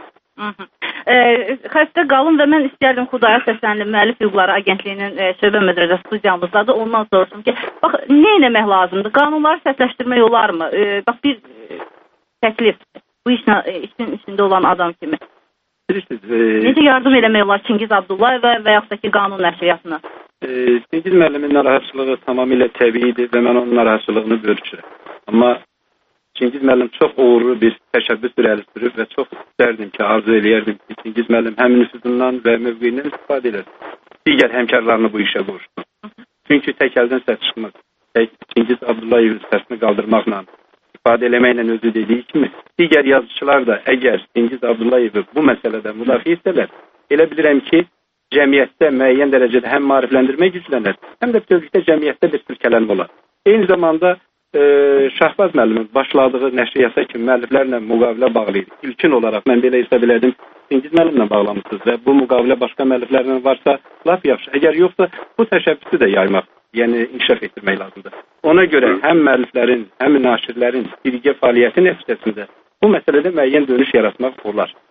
E, xəstə qalın və mən istərdim Xudayar Səslənli Müəllif Hüquqları Agentliyinin e, şöbə müdürü studiyamızdadır. Ondan soruşum ki, bax, nə eləmək lazımdır? Qanunları səsləşdirmək olarmı? E, bax, bir e, təklif bu işlə, e, işin içində olan adam kimi. Bilirsiniz, e, necə yardım eləmək olar Çingiz Abdullayevə və yaxud da ki, qanun nəşriyyatına? E, Çingiz müəllimin narahatçılığı tamamilə təbiidir və mən onun narahatçılığını bölüşürəm. Amma Çingiz müəllim çox uğurlu bir təşəbbüs irəli sürüb və çox istərdim ki, arzu eləyərdim ki, Çingiz müəllim həm nüfuzundan və mövqeyindən istifadə edir. Digər həmkarlarını bu işə qoşsun. Çünki tək əldən səs çıxmaz. Tək Çingiz Abdullayevin səsini qaldırmaqla, ifadə eləməklə özü dediyi kimi, digər yazıçılar da əgər Çingiz Abdullayevi bu məsələdə müdafiə etsələr, elə bilirəm ki, cəmiyyətdə müəyyən dərəcədə həm maarifləndirmək güclənər, həm də bütövlükdə cəmiyyətdə bir sirkələnmə olar. Eyni zamanda e, Şahbaz müəllimin başladığı nəşriyyata kimi müəlliflərlə müqavilə bağlayır. İlkin olaraq mən belə hesab elədim, Çingiz müəllimlə bağlamışsınız və bu müqavilə başqa müəlliflərlə varsa laf yaxşı. Əgər yoxsa bu təşəbbüsü də yaymaq, yəni inkişaf etdirmək lazımdır. Ona görə həm müəlliflərin, həm naşirlərin birgə fəaliyyəti nəticəsində bu məsələdə müəyyən dönüş yaratmaq olar.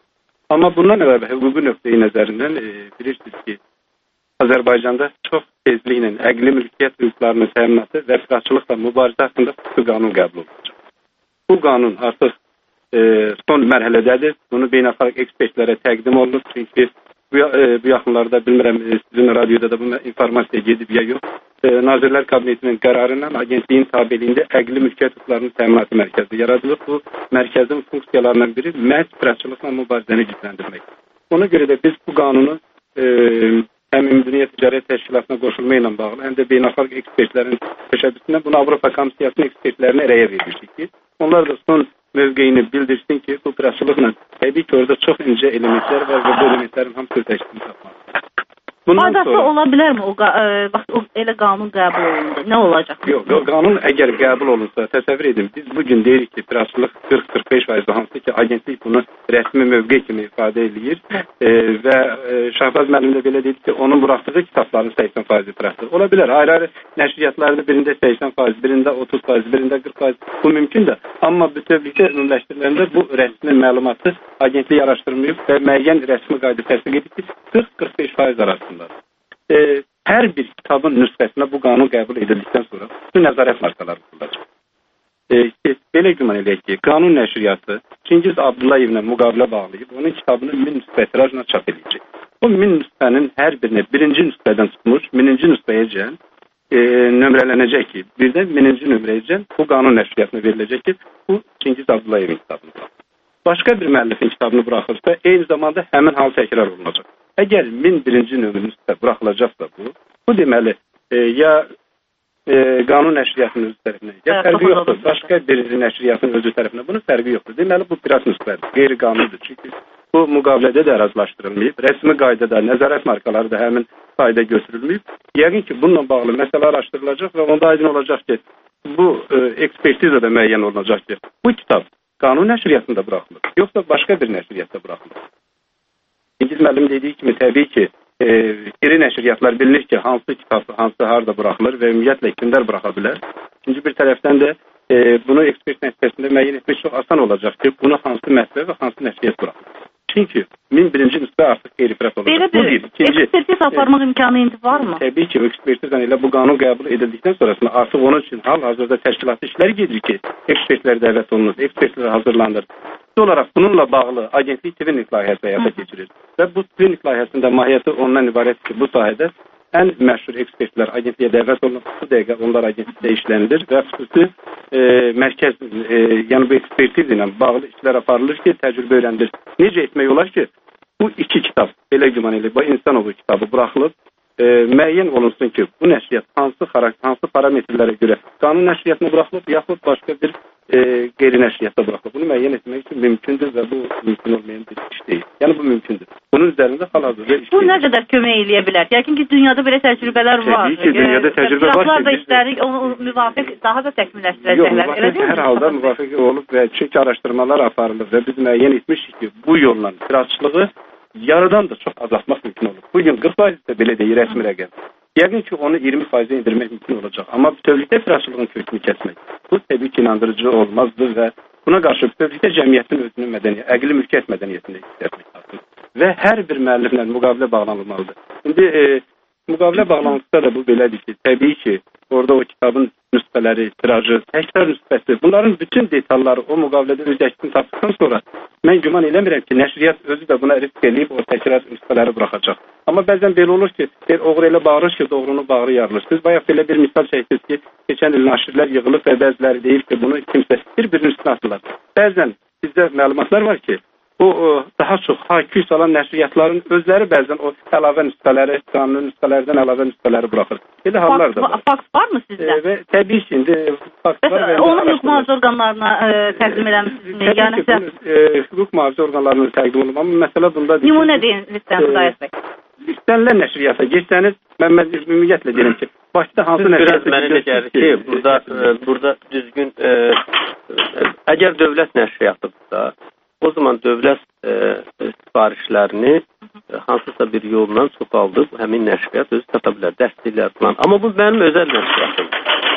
Amma bundan əlavə hüquqi nöqteyi nəzərindən e, bilirsiniz ki, Azərbaycanda çox tezliklə əqli mülkiyyət hüquqlarının təminatı və piraçılıqla mübarizə haqqında xüsusi qanun qəbul olunacaq. Bu qanun artıq e, son mərhələdədir. Bunu beynəlxalq ekspertlərə təqdim olunur. Çünki bu, e, bu yaxınlarda bilmirəm sizin radioda da bu informasiya gedib ya yox. E, Nazirlər Kabinetinin qərarından agentliyin tabeliyində əqli mülkiyyət hüquqlarının təminatı mərkəzi yaradılır. Bu mərkəzin funksiyalarından biri məhz piraçılıqla mübarizəni gücləndirmək. Ona görə də biz bu qanunu e, həm Ümumdünya Ticarət Təşkilatına qoşulma ilə bağlı, həm də beynəlxalq ekspertlərin təşəbbüsündən bunu Avropa Komissiyasının ekspertlərinə rəyə vermişdik ki, onlar da son mövqeyini bildirsin ki, bu piraçılıqla təbii ki, orada çox incə elementlər var və bu elementlərin hamısı təşkil tapmaq. Faydası sonra... ola bilərmi? O, e, bax, o elə qanun qəbul olundu. Nə olacaq? Yox, o qanun əgər qəbul olunsa, təsəvvür edin, biz bugün deyirik ki, piraçılıq qırx qırx beş faiz hansı ki, agentlik bunu rəsmi mövqe kimi ifadə edir e, və e, Şahbaz müəllim də belə dedi ki, onun buraxdığı kitabların səksən faizi piraçılıq. Ola bilər, ayrı-ayrı nəşriyyatlarda birində səksən faiz, birində otuz faiz, birində qırx faiz bu mümkündür. Amma bütövlükdə ümumiləşdiriləndə bu rəsmi məlumatı agentlik araşdırmayıb və müəyyən rəsmi qayda təsdiq edib ki, qırx qırx beş faiz arasında. E, hər bir kitabın nüsxəsinə bu qanun qəbul edildikdən sonra bu nəzarət markaları qurulacaq. E, belə güman edək ki, qanun nəşriyyatı Çingiz Abdullayevlə müqavilə bağlayıb, onun kitabını min nüsxə tirajla çap edəcək. Bu min nüsxənin hər birini birinci nüsxədən tutmuş, mininci nüsxəyəcən e, nömrələnəcək ki, birdən mininci nömrəyəcən bu qanun nəşriyyatına veriləcək ki, bu Çingiz Abdullayevin kitabıdır. Başqa bir müəllifin kitabını buraxırsa, eyni zamanda həmin hal təkrar olunacaq. Əgər min birinci nömrə buraxılacaqsa bu, bu deməli e, ya e, qanun nəşriyyatının özü tərəfindən, ya hə, fərqi yoxdur, başqa bir nəşriyyatının özü tərəfindən bunun fərqi yoxdur. Deməli, bu pirat nüsxədir, qeyri-qanundur. Çünki bu müqavilədə də razılaşdırılmayıb, rəsmi qaydada, nəzarət markaları da həmin qayda götürülməyib. Yəqin ki, bununla bağlı məsələ araşdırılacaq və onda aydın olacaq ki, bu e, ekspertiza da müəyyən olunacaq ki, bu kitab qanun nəşriyyatında buraxılır, yoxsa başqa bir nəşriyyatda buraxılır. İngiz müəllim dediyi kimi, təbii ki, e, iri nəşriyyatlar bilinir ki, hansı kitab, hansı harda buraxılır və ümumiyyətlə kimlər buraxa bilər. İkinci bir tərəfdən də e, bunu ekspert nəticəsində müəyyən etmək çox asan olacaq ki, bunu hansı mətbəə və hansı nəşriyyat buraxılır. Çünki min birinci nüsxə artıq qeyri-piraç olacaq. Belə bir ikinci, ekspertiz aparmaq imkanı indi varmı? Təbii ki, ekspertizdən elə bu qanun qəbul edildikdən sonrasında artıq onun üçün hal-hazırda təşkilatlı işlər gedir ki, ekspertlər dəvət olunur, ekspertlər hazırlanır. Olaraq bununla bağlı agentlik klinik layihəsi həyata keçirir. Və bu klinik layihəsində mahiyyəti ondan ibarət ki, bu sahədə ən məşhur ekspertlər agentliyə dəvət olunur. Bu dəqiqə onlar agentlikdə işlənilir və xüsusi e, mərkəz, e, yəni bu ekspertiz ilə bağlı işlər aparılır ki, təcrübə öyrəndir. Necə etmək olar ki, bu iki kitab, belə güman edilir, bu İnsanovu kitabı buraxılıb, e, müəyyən olunsun ki, bu nəşriyyat hansı xarakter, hansı parametrlərə görə qanun nəşriyyatına buraxılıb, yaxud başqa bir e, qeyri-nəşriyyatda buraxılıb. Bunu müəyyən etmək üçün mümkündür və bu mümkün olmayan bir iş deyil. Yəni bu mümkündür. Bunun üzərində hal-hazırda iş Bu nə qədər kömək eləyə bilər? Yəqin ki, dünyada belə təcrübələr var. Təbii ki, dünyada təcrübə var ki, da işləri onu müvafiq daha da təkmilləşdirəcəklər. Yox, hər halda müvafiq olub və çünki araşdırmalar aparılır və biz müəyyən etmişik ki, bu yolla piraçılığı yarıdan da çox azaltmaq mümkün olur. Bugün qırx faiz də belə deyil, rəsmi rəqəm. Yəqin ki, onu iyirmi faizə indirmək mümkün olacaq. Amma bütövlükdə piraçılığın kökünü kəsmək, bu təbii ki, inandırıcı olmazdır və buna qarşı bütövlükdə cəmiyyətin özünün mədəniyyət, əqli mülkiyyət mədəniyyətində istəyək lazımdır. Və hər bir müəlliflə müqavilə bağlanılmalıdır. İndi e, müqavilə bağlantıda da bu belədir ki, təbii ki, orada o kitabın nüsxələri, tirajı, təkrar nüsxəsi, bunların bütün detalları o müqavilədə öz əksini tapdıqdan sonra mən güman eləmirəm ki, nəşriyyat özü də buna risk eləyib o təkrar nüsxələri buraxacaq. Amma bəzən belə olur ki, oğru elə bağırır ki, doğrunu bağrı yarılır. Siz bayaq belə bir misal çəksiniz ki, keçən il naşirlər yığılıb və bəziləri deyir ki, bunu kimsə bir-birinin üstünə atırlar. Bəzən bizdə məlumatlar var ki, o, o daha çox hakü salan nəşriyyatların özləri bəzən o əlavə nüsxələri, qanun nüsxələrdən əlavə nüsxələri buraxır. Belə hallar da var. Faks varmı sizdə? E, və təbii ki, indi faks var. Və onu hüquq mühafizə orqanlarına e, təqdim eləmişsiniz. Yəni ki, e, hüquq mühafizə orqanlarına təqdim olunur. Amma məsələ bunda... Nümunə deyin, lütfən, Xudayar bəy. İstənilən nəşriyyata geçsəniz, mən ümumiyyətlə deyirəm ki, başda hansı nəşriyyata... Mənə də gəlir ki, burada, e, burada düzgün, e, əgər dövlət nəşriyyatıdırsa, o zaman dövlət e, sifarişlərini e, hansısa bir yolla çoxaldıb həmin nəşriyyat özü sata bilər, dəstəklər falan. Amma bu mənim özəl nəşriyyatım.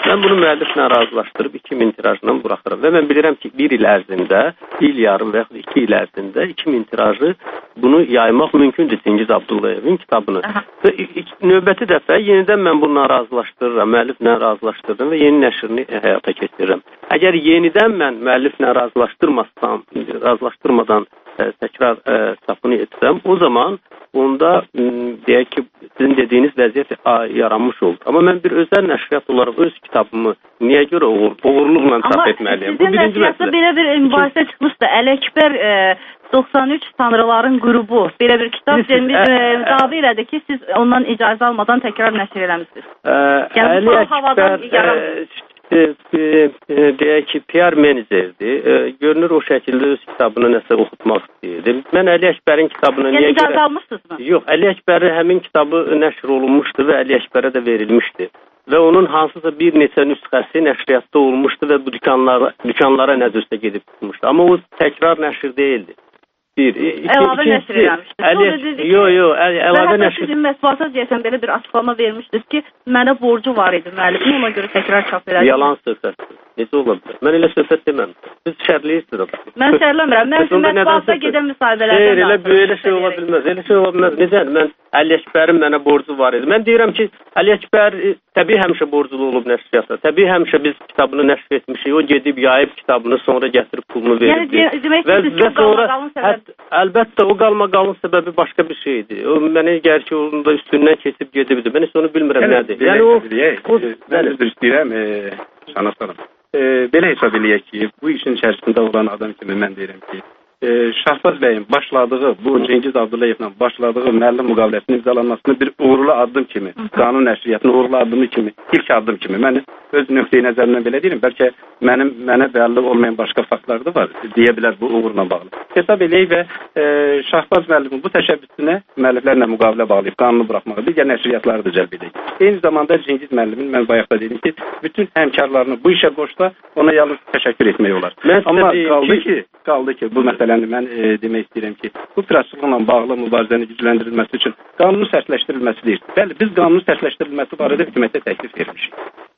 Mən bunu müəlliflə razılaşdırıb iki min tirajla buraxıram və mən bilirəm ki, bir il ərzində, il yarım və yaxud iki il ərzində iki min tirajı bunu yaymaq mümkündür Çingiz Abdullayevin kitabını. Və növbəti dəfə yenidən mən bununla razılaşdırıram, müəlliflə razılaşdırıram və yeni nəşrini həyata keçirirəm. Əgər yenidən mən müəlliflə razılaşdırmasam, razılaşdırmadan ə, təkrar ə, çapını etsəm, o zaman onda deyək ki, sizin dediyiniz vəziyyət yaranmış oldu. Amma mən bir özəl nəşriyyat olaraq öz kitabımı niyə görə uğur, uğurluqla çap etməliyəm? Bu birinci məsələ. Belə bir mübahisə çıxmışdı. Əli-Əkbər e, doxsan üç Tanrıların qrubu belə bir kitab vermiş, e, davi elədi ki, siz ondan icazə almadan təkrar nəşr eləmişsiniz. Yəni, Əli-Əkbər E, e, e, deyək ki, P R menecerdir. E, görünür o şəkildə öz kitabını nəsə oxutmaq istəyirdi. Mən Əli Əkbərin kitabını yəni, niyə görə... almışsınız? Yox, Əli Əkbəri həmin kitabı nəşr olunmuşdu və Əli Əkbərə də verilmişdi. Və onun hansısa bir neçə nüsxəsi nəşriyyatda olmuşdu və bu dükanlara, dükanlara nəzərsə gedib tutmuşdu. Amma o təkrar nəşr deyildi. Bir, iki, əlavə nəşr eləmişdir. Yox, yox, əlavə nəşr. Sizin mətbuata deyəsən belə bir açıqlama vermişdiniz ki, mənə borcu var idi müəllimin, ona görə təkrar çap elədim. Yalan söhbətdir. Necə ola bilər? Mən elə söhbət deməmişdim. Siz şərləyirsiniz. Mən şərləmirəm. Mən sizin mətbuata gedən müsahibələrdən Xeyr, elə belə şey ola bilməz. Elə şey ola bilməz. Necə? Mən Əli Əkbərin mənə borcu var idi. Mən deyirəm ki, Əli Əkbər təbii həmişə borclu olub nəşriyyata. Təbii həmişə biz kitabını nəşr etmişik. O gedib yayıb kitabını, sonra gətirib pulunu verib. Yəni demək ki, siz çox qalmaqalın səbəbi. Əlbəttə, o qalmaqalın səbəbi başqa bir şeydir. O mənə gəlir ki, onun da üstündən keçib gedibdir. Mən heç onu bilmirəm nədir. Yəni o... Mən üzr istəyirəm, Şahnaz xanım. Belə hesab eləyək ki, bu işin içərisində olan adam kimi mən deyirəm ki, Şahbaz bəyin başladığı, bu Çingiz Abdullayevlə başladığı müəllim müqaviləsinin imzalanmasını bir uğurlu addım kimi, qanun nəşriyyatının uğurlu addımı kimi, ilk addım kimi. Mən öz nöqteyi nəzərindən belə deyirəm. Bəlkə mənim mənə bəlli olmayan başqa faktlar da var, deyə bilər bu uğurla bağlı. Hesab eləyək və e, Şahbaz müəllimin bu təşəbbüsünə müəlliflərlə müqavilə bağlayıb qanunu buraxmağı, digər nəşriyyatları da cəlb edək. Eyni zamanda Çingiz müəllimin, mən bayaqda dedim ki, bütün həmkarlarını bu işə qoşsa, ona yalnız təşəkkür etmək olar. Amma qaldı ki, qaldı ki, bu məsələni mən e, demək istəyirəm ki, bu piratsızlıqla bağlı mübarizənin gücləndirilməsi üçün qanunun sərtləşdirilməsi deyir. Bəli, biz qanunun sərtləşdirilməsi barədə hökumətə təklif vermişik.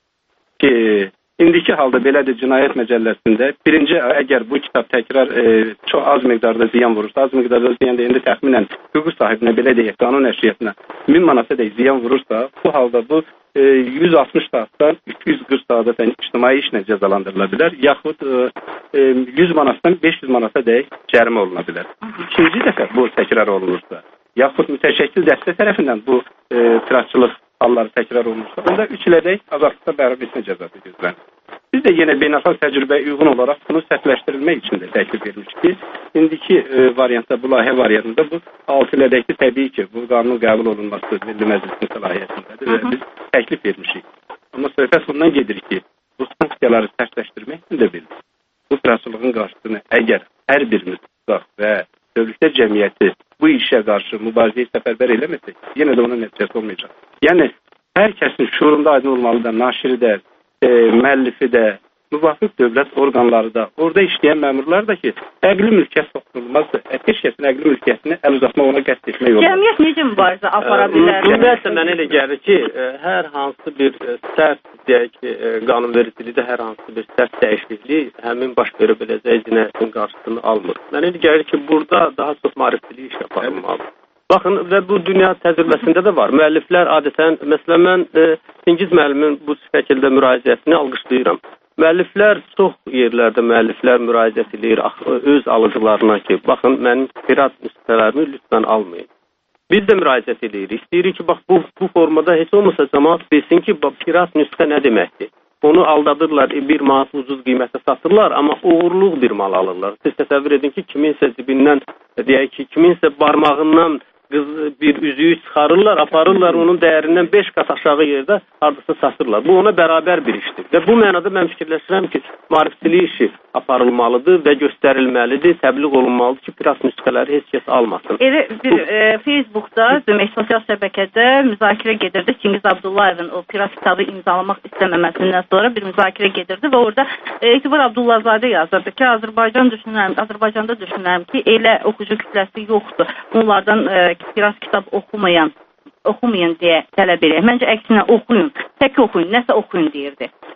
Ki, indiki halda belədir cinayət məcəlləsində birinci, əgər bu kitab təkrar e, çox az miqdarda ziyan vurursa, az miqdarda ziyan deyəndə təxminən hüquq sahibinə, belə deyək, qanun nəşriyyatına min manata deyək ziyan vurursa, bu halda bu e, yüz altmış saatdan üç yüz qırx saata ictimai işlə cəzalandırıla bilər, yaxud e, yüz manatdan beş yüz manata deyək cərimə oluna bilər. İkinci dəfə bu təkrar olunursa, yaxud mütəşəkkil dəstə tərəfindən bu e, piratçılıq halları təkrar olunursa, onda üç ilədək azadlıqda bərabərlisinə cəzası gözlənir. Biz də yenə beynəlxalq təcrübəyə uyğun olaraq bunu sərtləşdirilmək üçün də təklif vermişik ki, indiki e, variantda, bu layihə variantında bu altı ilədəkli təbii ki, bu qanunun qəbul olunması Milli Məclisin səlahiyyətindədir və biz təklif vermişik. Amma söhbət bundan gedir ki, bu sanksiyaları sərtləşdirmək üçün də bilir. Bu piratçılığın qarşısını əgər hər birimiz tutaq və dövlətlər cəmiyyəti bu işə qarşı mübarizəyə səfərbər eləməsək, yenə də onun nəticəsi olmayacaq. Yəni, hər kəsin şuurunda aydın olmalıdır, naşiri də, e, müəllifi də, müvafiq dövlət orqanları da, orada işləyən məmurlar da ki, əqli mülkiyyət soxulmazdır. Heç kəsin əqli mülkiyyətini əl uzatmaq, ona qəsd etmək olur. Cəmiyyət necə mübarizə apara bilər? Ümumiyyətlə, mənə elə gəlir ki, hər hansı bir sərt, deyək ki, qanunvericilikdə hər hansı bir sərt dəyişiklik həmin baş verə biləcək cinayətin qarşısını almır. Mənə elə gəlir ki, burada daha çox maarifçilik iş aparılmalıdır. Baxın, və bu dünya təcrübəsində də var. Müəlliflər adətən, məsələn, mən e, Çingiz müəllimin bu şəkildə müraciətini alqışlayıram. Müəlliflər çox yerlərdə müəlliflər müraciət edir öz alıcılarına ki, baxın, mənim pirat nüsxələrimi lütfən almayın. Biz də müraciət edirik. İstəyirik ki, bax, bu, bu formada heç olmasa cəmaat bilsin ki, pirat nüsxə nə deməkdir? Onu aldadırlar, bir manat ucuz qiymətə satırlar, amma uğurluq bir mal alırlar. Siz təsəvvür edin ki, kiminsə cibindən, deyək ki, kiminsə barmağından qız bir üzüyü çıxarırlar, aparırlar, onun dəyərindən beş qat aşağı yerdə hardasa satırlar. Bu ona bərabər bir işdir. Və bu mənada mən fikirləşirəm ki, maarifçilik işi aparılmalıdır və göstərilməlidir, təbliğ olunmalıdır ki, pirat nüsxələri heç kəs almasın. Elə bir e, Facebookda, demək, sosial şəbəkədə müzakirə gedirdi. Çingiz Abdullayevin o pirat kitabı imzalamaq istəməməsindən sonra bir müzakirə gedirdi və orada e, Etibar Abdullahzadə yazırdı ki, Azərbaycan düşünürəm, Azərbaycanda düşünürəm ki, elə oxucu kütləsi yoxdur. Bunlardan e, pirat kitab oxumayan, oxumayın deyə tələb edir. Məncə əksinə oxuyun, tək oxuyun, nəsə oxuyun deyirdi.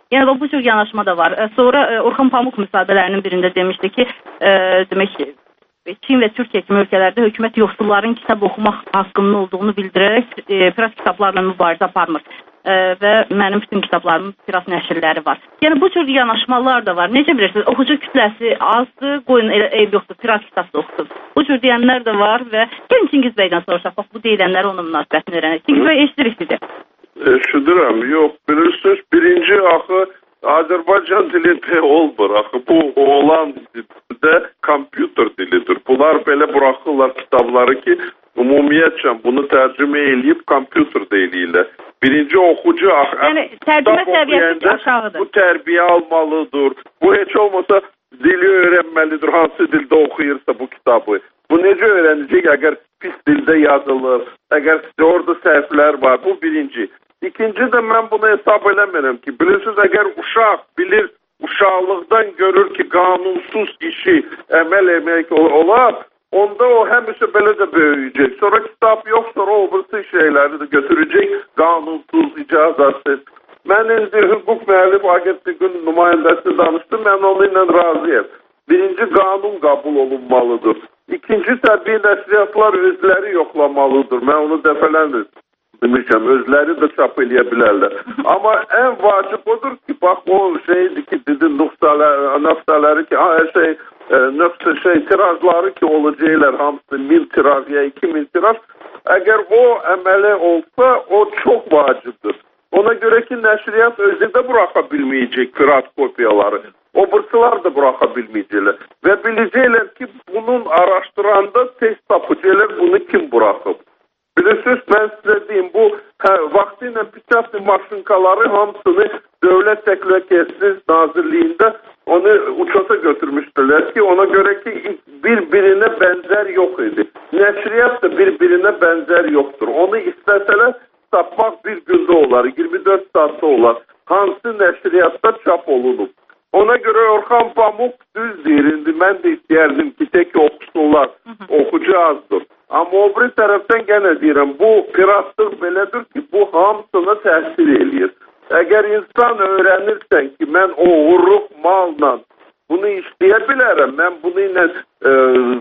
Yəni bu cür yanaşma da var. E, sonra e, Orxan Pamuk müsahibələrinin birində demişdi ki, e, demək ki, Çin və Türkiyə kimi ölkələrdə hökumət yoxsulların kitab oxumaq haqqının olduğunu bildirərək e, pirat kitablarla mübarizə aparmır. E, və mənim bütün kitablarımın pirat nəşrləri var. Yəni bu cür yanaşmalar da var. Necə bilirsiniz? Oxucu kütləsi azdır, qoyun elə eyb yoxdur, pirat kitab da oxusun. Bu cür deyənlər də var və gəlin Çingiz bəydən soruşaq, bax bu deyilənləri onun münasibətini öyrənək. Çingiz bəy eşidirik sizi. Eşidirəm. Yox, bilirsiniz, birinci axı Azərbaycan dilində olmur. Axı bu oğlan dilində kompüter dilidir. Bunlar belə buraxırlar kitabları ki, ümumiyyətcə bunu tərcümə eləyib kompüterdə eləyirlər. Birinci oxucu axı yəni, tərcümə səviyyəsi aşağıdır. Bu tərbiyə almalıdır. Bu heç olmasa dili öyrənməlidir. Hansı dildə oxuyursa bu kitabı. Bu necə öyrənəcək əgər pis dildə yazılır, əgər orada səhvlər var. Bu birinci. İkinci də mən bunu hesab eləmirəm ki, bilirsiniz, əgər uşaq bilir, uşaqlıqdan görür ki, qanunsuz işi əməl etmək olar, onda o həmişə belə də böyüyəcək. Sonra kitab yox, sonra o birisi şeyləri də götürəcək, qanunsuz, icazəsiz. Mən indi hüquq müəllif agentliğinin nümayəndəsi danışdım, mən onunla razıyım. Birinci, qanun qəbul olunmalıdır. İkinci, təbii nəşriyyatlar özləri yoxlamalıdır. Mən onu dəfələndir. Demişəm, özləri də çap eləyə bilərlər. Amma ən vacib odur ki, bax o şeydir ki, dedi nöqtələri ki, hər şey, e, nöqtə şey, tirajları ki olacaqlar, hamısı min tiraj ya iki min tiraj. Əgər o əməli olsa, o çox vacibdir. Ona görə ki, nəşriyyat özü də buraxa bilməyəcək pirat kopyaları. O bırsılar da buraxa bilməyəcəklər. Və biləcəklər ki, bunun araşdıranda test tapıcılar bunu kim buraxıb. Bilirsiniz, mən sizə deyim, bu hə, vaxtıyla piçatlı maşınkaları hamısını Dövlət Təhlükəsizlik Nazirliyində onu uçota götürmüşdülər ki, ona görə ki, bir-birinə bənzər yox idi. Nəşriyyat da bir-birinə bənzər yoxdur. Onu istəsələr tapmaq bir gündə olar, iyirmi dörd saatda olar. Hansı nəşriyyatda çap olunub. Ona görə Orxan Pamuk düz deyir, indi mən də istəyərdim ki, tek oxusunlar, oxucu azdır. Amma o bir tərəfdən gənə deyirəm, bu piratlıq belədir ki, bu hamısına təsir eləyir. Əgər insan öyrənirsən ki, mən oğurluq malla bunu işləyə bilərəm, mən bunu ilə e,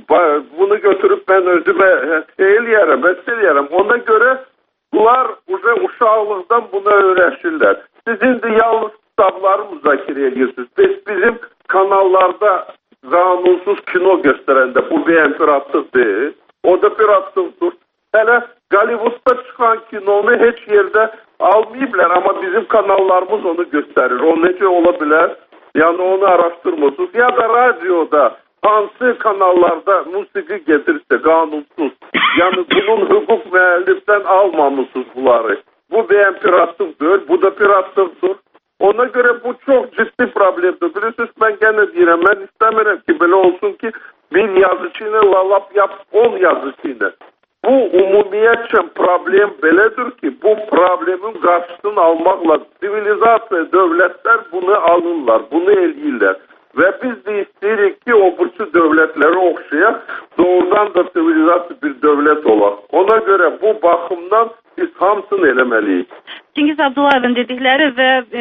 bunu götürüb mən özümə şey eləyərəm, bəs eləyərəm. Ona görə bunlar uşaqlıqdan bunu öyrəşirlər. Siz indi yalnız kitabları müzakirə edirsiniz. Biz bizim kanallarda qanunsuz kino göstərəndə bu bir piratlıq deyil. O da piratlıqdır. Hələ Hollywoodda çıxan kinonu heç yerdə almayıblar, amma bizim kanallarımız onu göstərir. O necə ola bilər? Yəni onu araşdırmırsınız. Ya da radioda hansı kanallarda musiqi gedirsə qanunsuz. Yəni bunun hüquq müəllifdən almamışsınız bunları. Bu bir piratlıqdır, bu da piratlıqdır. Ona görə bu çox ciddi problemdir. Bilirsiniz, mən gənə deyirəm, mən istəmirəm ki, belə olsun ki, bir yazıcı ilə lalap yap on yazıcı ilə. Bu ümumiyyətcə problem belədir ki, bu problemin qarşısını almaqla sivilizasiya dövlətlər bunu alırlar, bunu eləyirlər. Və biz də istəyirik ki, o burcu dövlətlərə oxşayaq, doğrudan da sivilizasiya bir dövlət olaq. Ona görə bu baxımdan biz hamısını eləməliyik. Çingiz Abdullayevin dedikləri və e,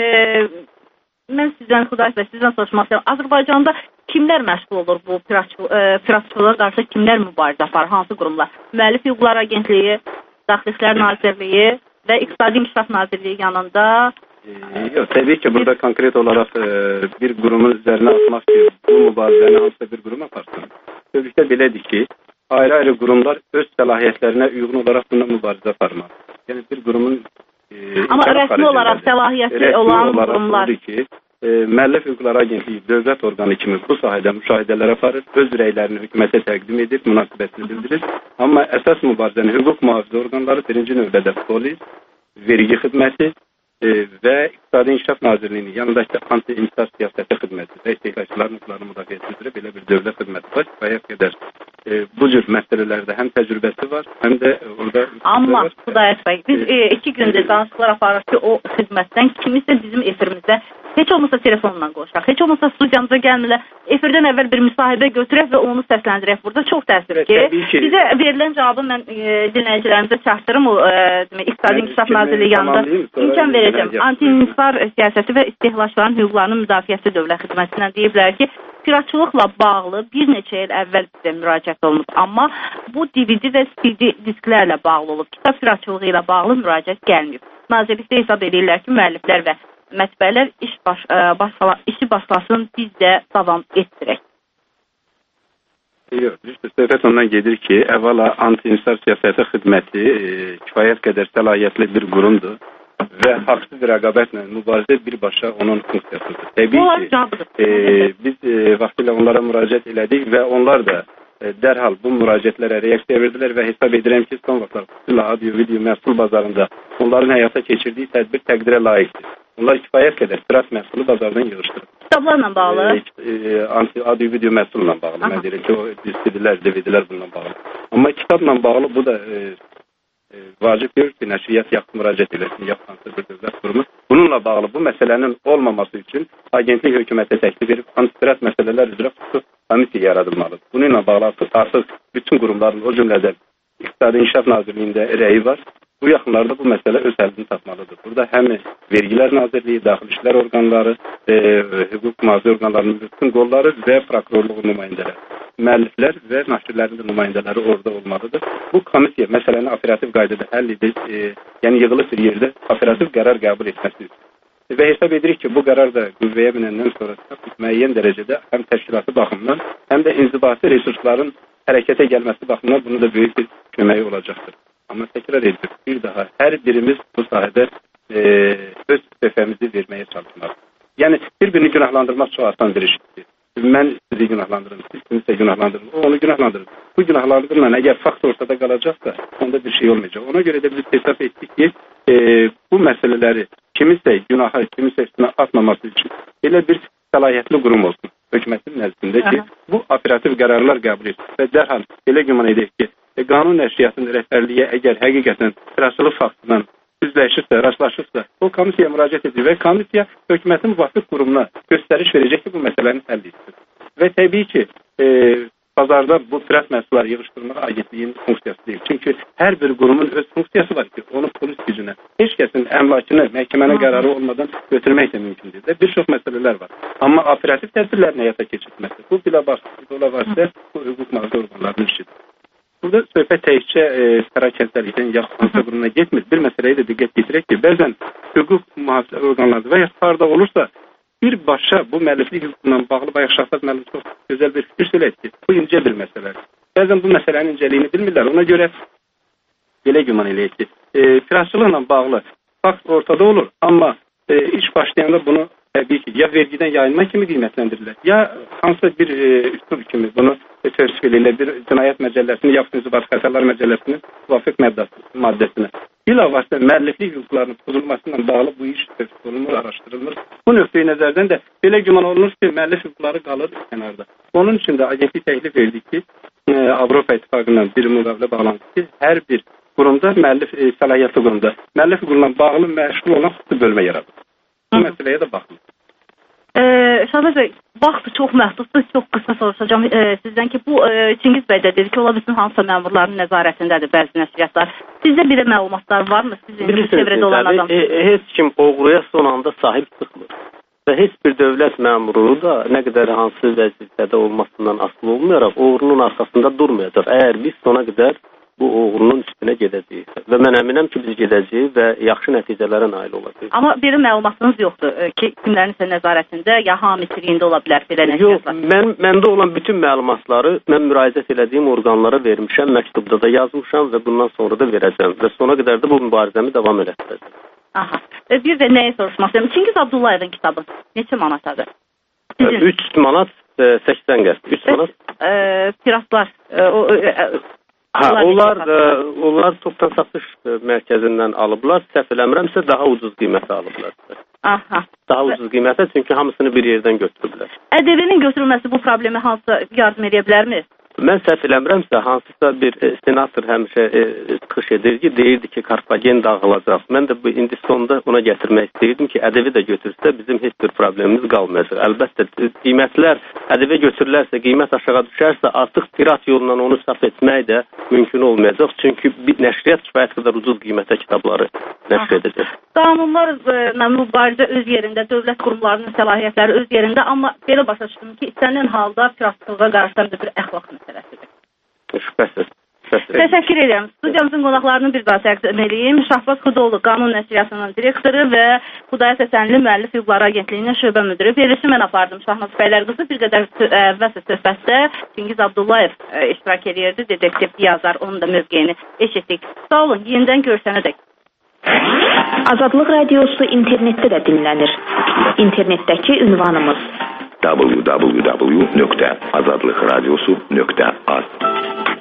mən sizdən, Xudayar bəy, sizdən soruşmaq istəyirəm. Azərbaycanda kimlər məşğul olur bu piratçılığa qarşı, kimlər mübarizə aparır, hansı qurumlar? Müəllif Hüquqlar Agentliyi, Daxili İşlər Nazirliyi və İqtisadi İnkişaf Nazirliyi yanında. Ee, yok, tabii ki burada konkret olarak e, bir qurumun üzerine atmak ki, bu mübarizəni hansısa bir qurum aparsın. Sözlükdə belədir ki, ayrı-ayrı qurumlar öz səlahiyyətlərinə uyğun olaraq bundan mübarizə aparmaq. Yəni bir qurumun e, amma rəsmi olaraq səlahiyyəti olan qurumlar ki, e, Müəllif Hüquqlar Agentliyi dövlət orqanı kimi bu sahədə müşahidələr aparır, öz rəylərini hökumətə təqdim edir, münasibətini bildirir. Amma əsas mübarizəni hüquq mühafizə orqanları birinci növbədə polis, vergi xidməti e, və İqtisadi İnkişaf Nazirliyinin yanındakı anti-inhisar siyasəti xidməti və istehlakçıların hüquqlarını müdafiəsi üzrə belə bir dövlət xidməti var. Bayaq qədər e, bu cür məsələlərdə həm təcrübəsi var, həm də orada... Amma Xudayar bəy, biz e, iki gündür danışıqlar aparırıq ki, o xidmətdən kimisə bizim efirimizdə Heç olmasa telefonla qoşaq, heç olmasa studiyamıza gəlmirlər. Efirdən əvvəl bir müsahibə götürək və onu səsləndirək. Burada çox təəssüf ki, bizə verilən cavabı mən e, dinləyicilərimizə çatdırım. O e, İqtisadi İnkişaf Nazirliyi yanında imkan verəcəm. Anti-inhisar siyasəti və istehlakçıların hüquqlarının müdafiəsi Dövlət Xidmətindən deyiblər ki, piratçılıqla bağlı bir neçə il əvvəl bizə müraciət olunub. Amma bu D V D və C D disklərlə bağlı olub. Kitab piratçılığı ilə bağlı müraciət gəlməyib. Nazirlikdə hesab edirlər ki, müəlliflər və mətbəələr iş baş, başla, işi başlasın, biz də davam etdirək. Yox, düzdür. Söhbət ondan gedir ki, əvvəla anti-inhisar siyasəti xidməti e, kifayət qədər səlahiyyətli bir qurumdur və haqsız rəqabətlə mübarizə birbaşa onun funksiyasıdır. Təbii ki, e, biz e, vaxtilə onlara müraciət elədik və onlar da e, dərhal bu müraciətlərə reaksiya verdilər və hesab edirəm ki, son vaxtlar xüsusilə audio-video məhsul bazarında onların həyata keçirdiyi tədbir təqdirə layiqdir. Onlar kifayət qədər pirat məhsulu bazardan yığışdırır. Kitablarla bağlı? E, e, audio-video məhsulla bağlı. Aha. Mən deyirəm ki, o C D-lər, D V D-lər bununla bağlı. Amma kitabla bağlı bu da e, e, vacib deyil ki, nəşriyyat yaxın müraciət eləsin, yaxın bir dövlət qurumu. Bununla bağlı bu məsələnin olmaması üçün agentlik hökumətə təklif edib anti-pirat məsələlər üzrə xüsusi komissiya yaradılmalıdır. Bununla bağlı artıq bütün qurumların, o cümlədən İqtisadi İnkişaf Nazirliyində rəyi var. Bu yaxınlarda bu məsələ öz həllini tapmalıdır. Burada həm Vergilər Nazirliyi, Daxili İşlər orqanları, e, hüquq mühafizə orqanlarının bütün qolları və prokurorluğun nümayəndələri, müəlliflər və nəşrlərin nümayəndələri orada olmalıdır. Bu komissiya məsələni operativ qaydada həll edir, e, yəni yığılıb bir yerdə operativ qərar qəbul etməsi. Və hesab edirik ki, bu qərar da qüvvəyə minəndən sonra müəyyən dərəcədə həm təşkilatı baxımından, həm də inzibati resursların hərəkətə gəlməsi baxımından bunu da böyük bir köməyi olacaqdır. Amma təkrar edirik, bir daha hər birimiz bu sahədə e, öz səhvimizi verməyə çalışmalıyıq. Yəni, bir-birini günahlandırmaq çox asan bir işdir. Mən sizi günahlandırırım, siz kimsə günahlandırırım, o onu günahlandırır. Bu günahlandırırla əgər fakt ortada qalacaqsa, onda bir şey olmayacaq. Ona görə də biz hesab etdik ki, e, bu məsələləri kimisə günaha, kimisə üstünə atmaması üçün elə bir səlahiyyətli qurum olsun hökumətin nəzdində ki, bu operativ qərarlar qəbul etsin və dərhal elə güman edək ki, E, qanun nəşriyyatının rəhbərliyi əgər həqiqətən piratçılıq faktından üzləşirsə, rastlaşırsa, o komissiyaya müraciət edir və komissiya hökumətin müvafiq qurumuna göstəriş verəcək ki, bu məsələni həll etsin. Və təbii ki, e, bazarda bu pirat məhsulları yığışdırmaq agentliyinin funksiyası deyil. Çünki hər bir qurumun öz funksiyası var ki, onu polis gücünə, heç kəsin əmlakını məhkəmənin qərarı olmadan götürmək də mümkün deyil. Bir çox məsələlər var. Amma operativ tədbirlərin həyata keçirilməsi, bu bilə varsa, bu hüquq mühafizə orqanlarının işidir. Burada söhbət təkcə e, Qarakəndlərlikdən yaxud hansı qurumuna getmir. Bir məsələyə də diqqət yetirək ki, bəzən hüquq mühafizə orqanları və ya harda olursa, birbaşa bu müəlliflik hüququndan bağlı bayaq Şahbaz müəllim çox gözəl bir fikir söylədi ki, bu incə bir məsələdir. Bəzən bu məsələnin incəliyini bilmirlər. Ona görə belə güman eləyək ki, e, piratçılıqla bağlı fakt ortada olur, amma e, iş başlayanda bunu təbii ki, ya vergidən yayınma kimi qiymətləndirirlər, ya hansı bir e, üslub kimi bunu tövsif edirlər, bir cinayət məcəlləsini, yaxud inzibati xətalar məcəlləsinin müvafiq maddəsinə. Bilavasitə müəlliflik hüquqlarının pozulmasıyla bağlı bu iş tövsif olunur, araşdırılır. Bu nöqteyi nəzərdən də belə güman olunur ki, müəllif hüquqları qalır kənarda. Onun üçün də agentlik təklif verdik ki, e, Avropa İttifaqından bir müqavilə bağlandı ki, hər bir qurumda, müəllif e, səlahiyyətli qurumda müəllif hüququndan bağlı məşğul olan xüsusi bölmə yaradır. Bu məsələyə də baxın. Şahbaz bəy, vaxt çox məhduddur, çox qısa soruşacağım e, sizdən ki, bu e, Çingiz bəy də dedi ki, ola bilsin hansısa məmurların nəzarətindədir bəzi nəşriyyatlar. Sizdə bir məlumatlar varmı? Sizin çevrədə olan adam? E, heç kim oğruya son anda sahib çıxmır. Və heç bir dövlət məmuru da nə qədər hansı vəzifədə olmasından asılı olmayaraq oğrunun arxasında durmayacaq. Əgər biz sona qədər bu oğrunun üstünə gedəcəyik. Və mən əminəm ki, biz gedəcəyik və yaxşı nəticələrə nail olacağıq. Amma bir məlumatınız yoxdur ki, kimlərinsə nəzarətində ya hamiçiliyində ola bilər belə nəticələr? Yox, mən, məndə olan bütün məlumatları mən müraciət elədiyim orqanlara vermişəm, məktubda da yazmışam və bundan sonra da verəcəm. Və sona qədər də bu mübarizəmi davam elətdirəcəm. Aha. Bir də nəyə soruşmaq istəyirəm? Çingiz Abdullayevin kitabı neçə manatadır? üç manat səksən qəst. üç manat. E, piratlar. E, o, e, Ha, onlar e, onlar toptan satış mərkəzindən alıblar. Səhv eləmirəmsə daha ucuz qiymətə alıblar. Aha. Daha ucuz qiymətə, çünki hamısını bir yerdən götürüblər. ƏDV-nin götürülməsi bu problemi hansısa yardım edə bilərmi? Mən səhv eləmirəmsə, hansısa bir e, senator həmişə e, çıxış edirdi, deyirdi ki, Karfagen dağılacaq. Mən də bu indi sonda ona gətirmək istəyirdim ki, ədəbi də götürsə bizim heç bir problemimiz qalmayacaq. Əlbəttə, qiymətlər ədəbi götürülərsə, qiymət aşağı düşərsə, artıq pirat yolla onu saf etmək də mümkün olmayacaq. Çünki nəşriyyat kifayət qədər ucuz qiymətə kitabları nəşr edəcək. Qanunlar mübarizə öz yerində, dövlət qurumlarının səlahiyyətləri öz yerində, amma belə başa düşdüm ki, istənilən halda piratçılığa qarşı da bir əxlaq məsələsidir. Şübhəsiz. Təşəkkür edirəm. Studiyamızın qonaqlarını bir daha təqdim edeyim. Şahbaz Xudoğlu Qanun Nəşriyyatının direktoru və Xudayar Səsənli Müəllif Hüquqları Agentliyinin şöbə müdiri. Verilişi mən apardım Şahnaz Bəylər qızı. Bir qədər əvvəlsə söhbətdə Çingiz Abdullayev iştirak edirdi. Detektiv yazar, onun da mövqeyini eşitdik. Sağ olun, yenidən görüşənədək. Azadlıq Radiosu internetdə də dinlənir. İnternetdəki ünvanımız w w w nöqtə azadlıqradiosu nöqtə az